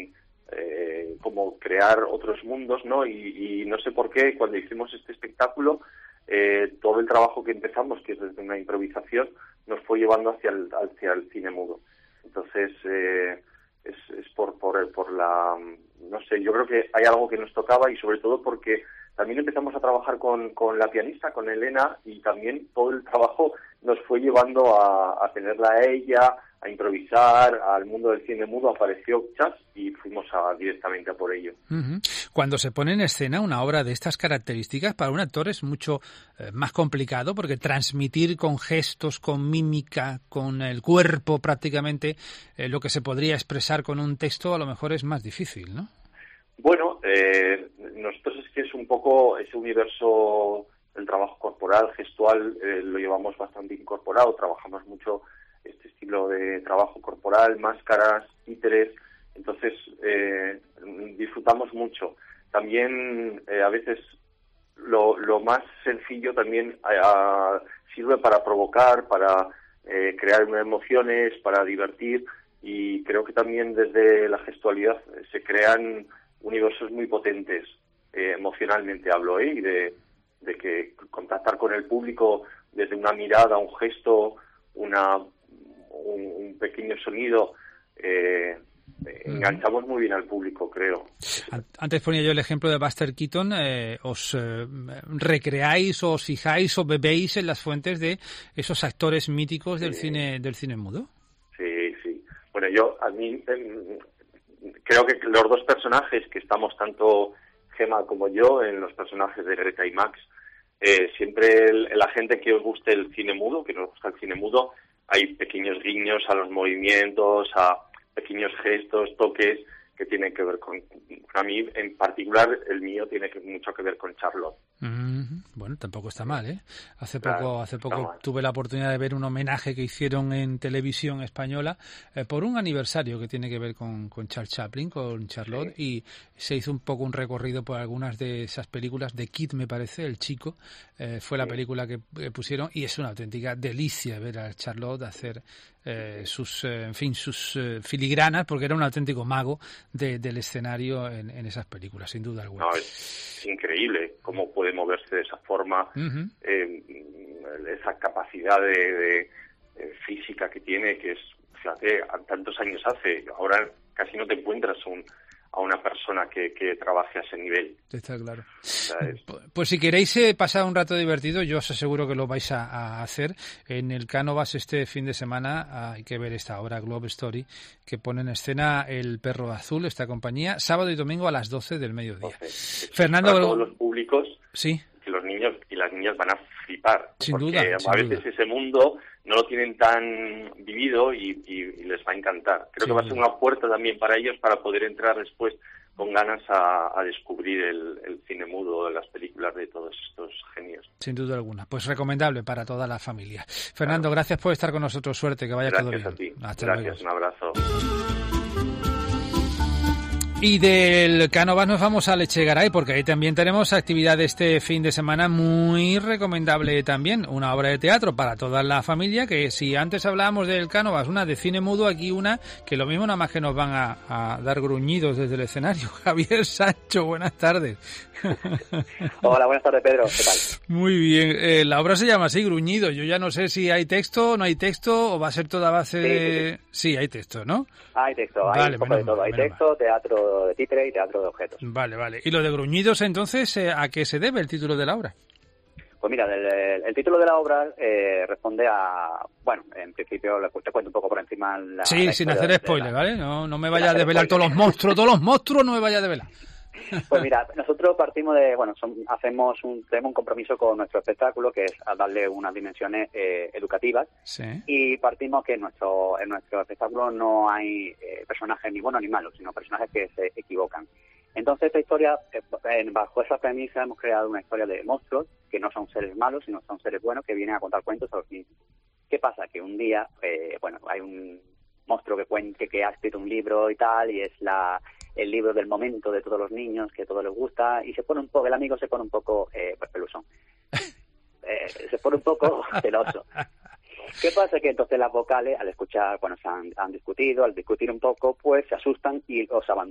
eh, como crear otros mundos, ¿no? Y, y no sé por qué, cuando hicimos este espectáculo, eh, todo el trabajo que empezamos, que es desde una improvisación, nos fue llevando hacia el, hacia el cine mudo. Entonces, eh, es, es por, por, por la... No sé, yo creo que hay algo que nos tocaba y sobre todo porque también empezamos a trabajar con, con la pianista, con Elena, y también todo el trabajo nos fue llevando a, a tenerla a ella, a improvisar, al mundo del cine mudo. Apareció Chas y fuimos a, directamente a por ello. Uh-huh. Cuando se pone en escena una obra de estas características, para un actor es mucho eh, más complicado, porque transmitir con gestos, con mímica, con el cuerpo prácticamente, eh, lo que se podría expresar con un texto, a lo mejor es más difícil, ¿no? Bueno, eh, nosotros es que es un poco ese universo del trabajo corporal, gestual, eh, lo llevamos bastante incorporado, trabajamos mucho este estilo de trabajo corporal, máscaras, títeres, entonces eh, disfrutamos mucho. También eh, a veces lo, lo más sencillo también a, a, sirve para provocar, para eh, crear emociones, para divertir, y creo que también desde la gestualidad se crean universos muy potentes, eh, emocionalmente hablo, ¿eh? Y de, de que contactar con el público desde una mirada, un gesto, una un, un pequeño sonido, eh, enganchamos muy bien al público, creo. Antes ponía yo el ejemplo de Buster Keaton. Eh, ¿Os eh, recreáis o os fijáis o bebéis en las fuentes de esos actores míticos del Sí. cine del cine mudo? Sí, sí. Bueno, yo a mí eh, creo que los dos personajes que estamos, tanto Gemma como yo, en los personajes de Greta y Max, eh, siempre el, la gente que os guste el cine mudo, que nos gusta el cine mudo, hay pequeños guiños a los movimientos, a pequeños gestos, toques que tienen que ver con... A mí, en particular, el mío tiene que, mucho que ver con Charlotte. Mm, bueno, tampoco está mal, ¿eh? Hace Claro, poco, hace está poco mal. tuve la oportunidad de ver un homenaje que hicieron en televisión española eh, por un aniversario que tiene que ver con, con Charles Chaplin, con Charlotte, y se hizo un poco un recorrido por algunas de esas películas. de Kid, me parece, El Chico, eh, fue la Sí. película que eh, pusieron, y es una auténtica delicia ver a Charlotte hacer eh, sus, eh, en fin, sus eh, filigranas, porque era un auténtico mago de, del escenario en, en esas películas, sin duda alguna. No, es, es increíble cómo puede moverse de esa forma, Ujú. eh, esa capacidad de, de, eh, física que tiene, que es, fíjate, a tantos años hace, ahora casi no te encuentras un, a una persona que, que trabaje a ese nivel. Está claro. O sea, es- Pues si queréis eh, pasar un rato divertido, yo os aseguro que lo vais a, a hacer. En el Cánovas este fin de semana hay que ver esta obra, Globe Story, que pone en escena El Perro Azul, esta compañía, sábado y domingo a las doce del mediodía. Fernando, para todos los públicos, sí, que los niños y las niñas van a flipar, Sin porque duda, a sin veces duda. ese mundo no lo tienen tan vivido y, y- y les va a encantar. Creo Sin que va a ser duda. una puerta también para ellos para poder entrar después con ganas a, a descubrir el, el cine mudo, las películas de todos estos genios. sin duda alguna. Pues recomendable para toda la familia. Fernando, gracias por estar con nosotros. Suerte, que vaya todo bien. Gracias a ti. Hasta Gracias, luego. un abrazo. Y del Cánovas nos vamos a Lechegaray, porque ahí también tenemos actividad este fin de semana muy recomendable también. Una obra de teatro para toda la familia, que si antes hablábamos del Cánovas, una de cine mudo, aquí una que lo mismo nada más que nos van a, a dar gruñidos desde el escenario. Javier Sancho, buenas tardes. Hola, buenas tardes, Pedro. ¿Qué tal? Muy bien. Eh, la obra se llama así, Gruñido. Yo ya no sé si hay texto, no hay texto, o va a ser toda base Sí, de... Sí, hay texto, ¿no? Hay texto, hay Vale, un poco de menos todo. mal, Hay menos texto, teatro de títere y teatro de objetos. Vale, vale. ¿Y lo de Gruñidos, entonces, eh, a qué se debe el título de la obra? Pues mira, el, el- el título de la obra eh, responde a... Bueno, en principio le- te cuento un poco por encima la... Sí, la sin historia hacer de- spoiler, ¿vale? No, no me Sin vaya a hacer desvelar todos los spoiler. monstruos, todos los monstruos no me vaya a desvelar. Pues mira, nosotros partimos de... Bueno, son- hacemos un, tenemos un compromiso con nuestro espectáculo, que es a darle unas dimensiones eh, educativas. Sí. Y partimos que en nuestro, en nuestro espectáculo no hay eh, personajes ni buenos ni malos, sino personajes que se equivocan. Entonces esta historia, eh, en- bajo esa premisa hemos creado una historia de monstruos que no son seres malos, sino son seres buenos que vienen a contar cuentos a los niños. ¿Qué pasa? Que un día, eh, bueno, hay un monstruo que cuente que ha escrito un libro y tal, y es la el libro del momento de todos los niños, que a todos les gusta, y se pone un poco, el amigo se pone un poco, eh, pues pelusón. Eh, se pone un poco celoso. ¿Qué pasa? Que entonces las vocales, al escuchar, bueno, se han, han discutido, al discutir un poco, pues se asustan y os abandonan.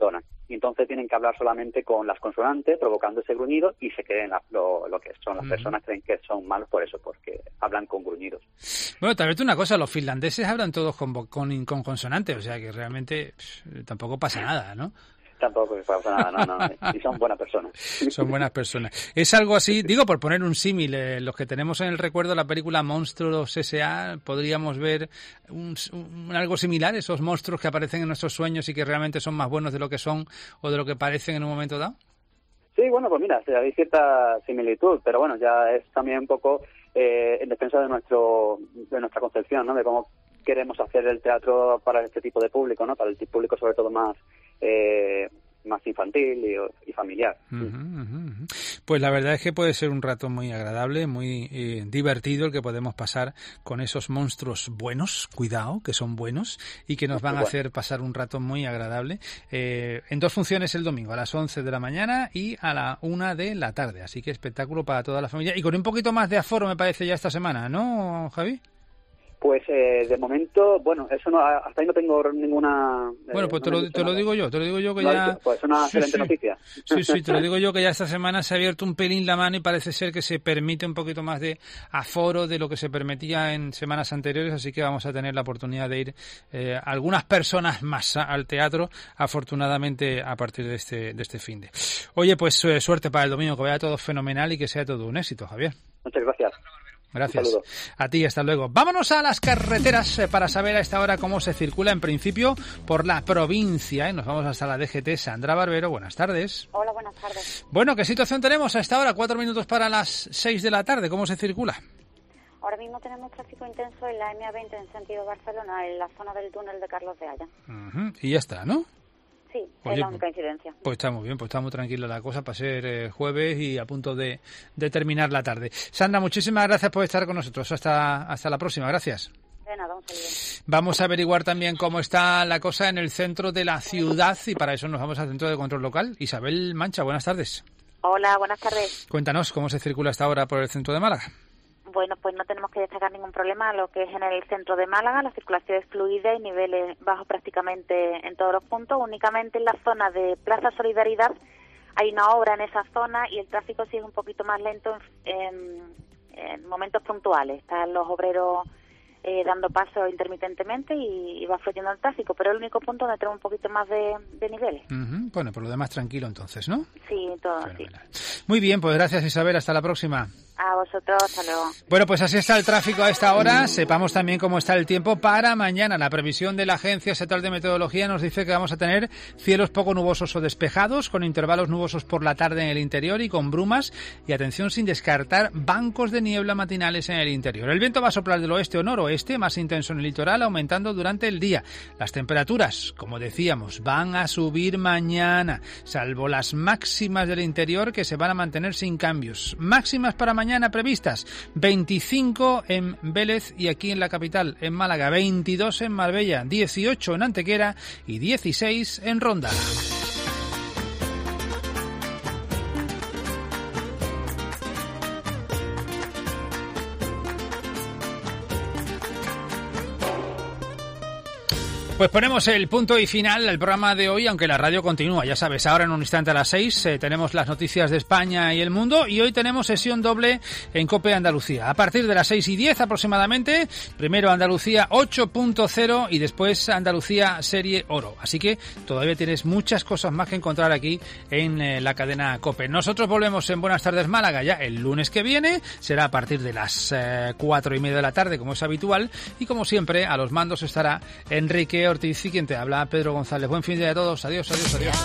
y entonces tienen que hablar solamente con las consonantes, provocando ese gruñido, y se creen la, lo, lo que son. Las personas creen que son malos por eso, porque hablan con gruñidos. Bueno, tal vez una cosa, los finlandeses hablan todos con, con, con consonantes, o sea que realmente pff, tampoco pasa nada, ¿no? Tampoco pasa nada, no, no, y son buenas personas. Son buenas personas. Es algo así, digo, por poner un símil, eh, los que tenemos en el recuerdo la película Monstruos S A, podríamos ver un, un, algo similar, esos monstruos que aparecen en nuestros sueños y que realmente son más buenos de lo que son o de lo que parecen en un momento dado. Sí, bueno, pues mira, hay cierta similitud, pero bueno, ya es también un poco eh, en defensa de nuestro de nuestra concepción, ¿no? De cómo queremos hacer el teatro para este tipo de público, ¿no? Para el público sobre todo más eh, más infantil y, y familiar. Uh-huh, uh-huh. Pues la verdad es que puede ser un rato muy agradable, muy eh, divertido el que podemos pasar con esos monstruos buenos, cuidado, que son buenos y que nos van a hacer pasar un rato muy agradable. Eh, en dos funciones el domingo, a las once de la mañana y a la una de la tarde. Así que espectáculo para toda la familia y con un poquito más de aforo me parece ya esta semana, ¿no, Javi? Pues eh, de momento, bueno, eso no, hasta ahí no tengo ninguna... Eh, bueno, pues no te, lo, te lo digo yo, te lo digo yo que no, ya... Pues es una sí, excelente sí. noticia. Sí, sí, te lo digo yo que ya esta semana se ha abierto un pelín la mano y parece ser que se permite un poquito más de aforo de lo que se permitía en semanas anteriores, así que vamos a tener la oportunidad de ir eh, algunas personas más al teatro, afortunadamente a partir de este, de este finde. Oye, pues eh, suerte para el domingo, que vaya todo fenomenal y que sea todo un éxito, Javier. Muchas gracias. Gracias. A ti, hasta luego. Vámonos a las carreteras eh, para saber a esta hora cómo se circula en principio por la provincia. ¿eh? Nos vamos hasta la D G T. Sandra Barbero, buenas tardes. Hola, buenas tardes. Bueno, ¿qué situación tenemos a esta hora? Cuatro minutos para las seis de la tarde. ¿Cómo se circula? Ahora mismo tenemos tráfico intenso en la M A veinte en sentido Barcelona, en la zona del túnel de Carlos de Haya. Uh-huh. Y ya está, ¿no? Sí, Oye, es la única incidencia. Pues está muy bien, pues está muy tranquila la cosa para ser eh, jueves y a punto de, de terminar la tarde. Sandra, muchísimas gracias por estar con nosotros. Hasta, hasta la próxima, gracias. De nada, un saludo. Vamos a averiguar también cómo está la cosa en el centro de la ciudad y para eso nos vamos al centro de control local. Isabel Mancha, buenas tardes. Hola, buenas tardes. Cuéntanos cómo se circula hasta ahora por el centro de Málaga. Bueno, pues no tenemos que destacar ningún problema. Lo que es en el centro de Málaga, la circulación es fluida y niveles bajos prácticamente en todos los puntos. Únicamente en la zona de Plaza Solidaridad hay una obra en esa zona y el tráfico sí es un poquito más lento en, en, en momentos puntuales. Están los obreros eh, dando paso intermitentemente y, y va fluyendo el tráfico, pero es el único punto donde tenemos un poquito más de, de niveles. Uh-huh. Bueno, por lo demás tranquilo entonces, ¿no? Sí, todo así. Muy bien, pues gracias Isabel, hasta la próxima. A vosotros, hasta luego. Bueno, pues así está el tráfico a esta hora. Sepamos también cómo está el tiempo para mañana. La previsión de la Agencia Estatal de Meteorología nos dice que vamos a tener cielos poco nubosos o despejados, con intervalos nubosos por la tarde en el interior y con brumas. Y atención, sin descartar bancos de niebla matinales en el interior. El viento va a soplar del oeste o noroeste, más intenso en el litoral, aumentando durante el día. Las temperaturas, como decíamos, van a subir mañana, salvo las máximas del interior que se van a mantener sin cambios. Máximas para mañana. Mañana previstas veinticinco en Vélez y aquí en la capital, en Málaga, veintidós en Marbella, dieciocho en Antequera y dieciséis en Ronda. Pues ponemos el punto y final al programa de hoy, aunque la radio continúa, ya sabes, ahora en un instante a las seis eh, tenemos las noticias de España y el mundo y hoy tenemos sesión doble en COPE Andalucía. A partir de las seis y diez aproximadamente, primero Andalucía ocho punto cero y después Andalucía Serie Oro. Así que todavía tienes muchas cosas más que encontrar aquí en eh, la cadena COPE. Nosotros volvemos en Buenas Tardes Málaga ya el lunes que viene, será a partir de las eh, cuatro y media de la tarde como es habitual y como siempre a los mandos estará Enrique Ortiz y quien te habla, Pedro González. Buen fin de a todos. Adiós, adiós, adiós.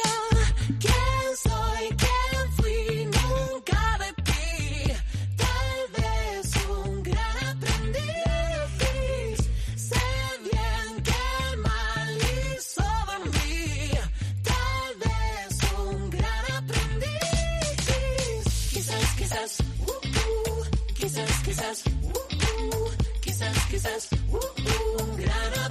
Quizás, uh, uh, quizás, quizás, uh, uh, quizás, quizás, uh, uh, un gran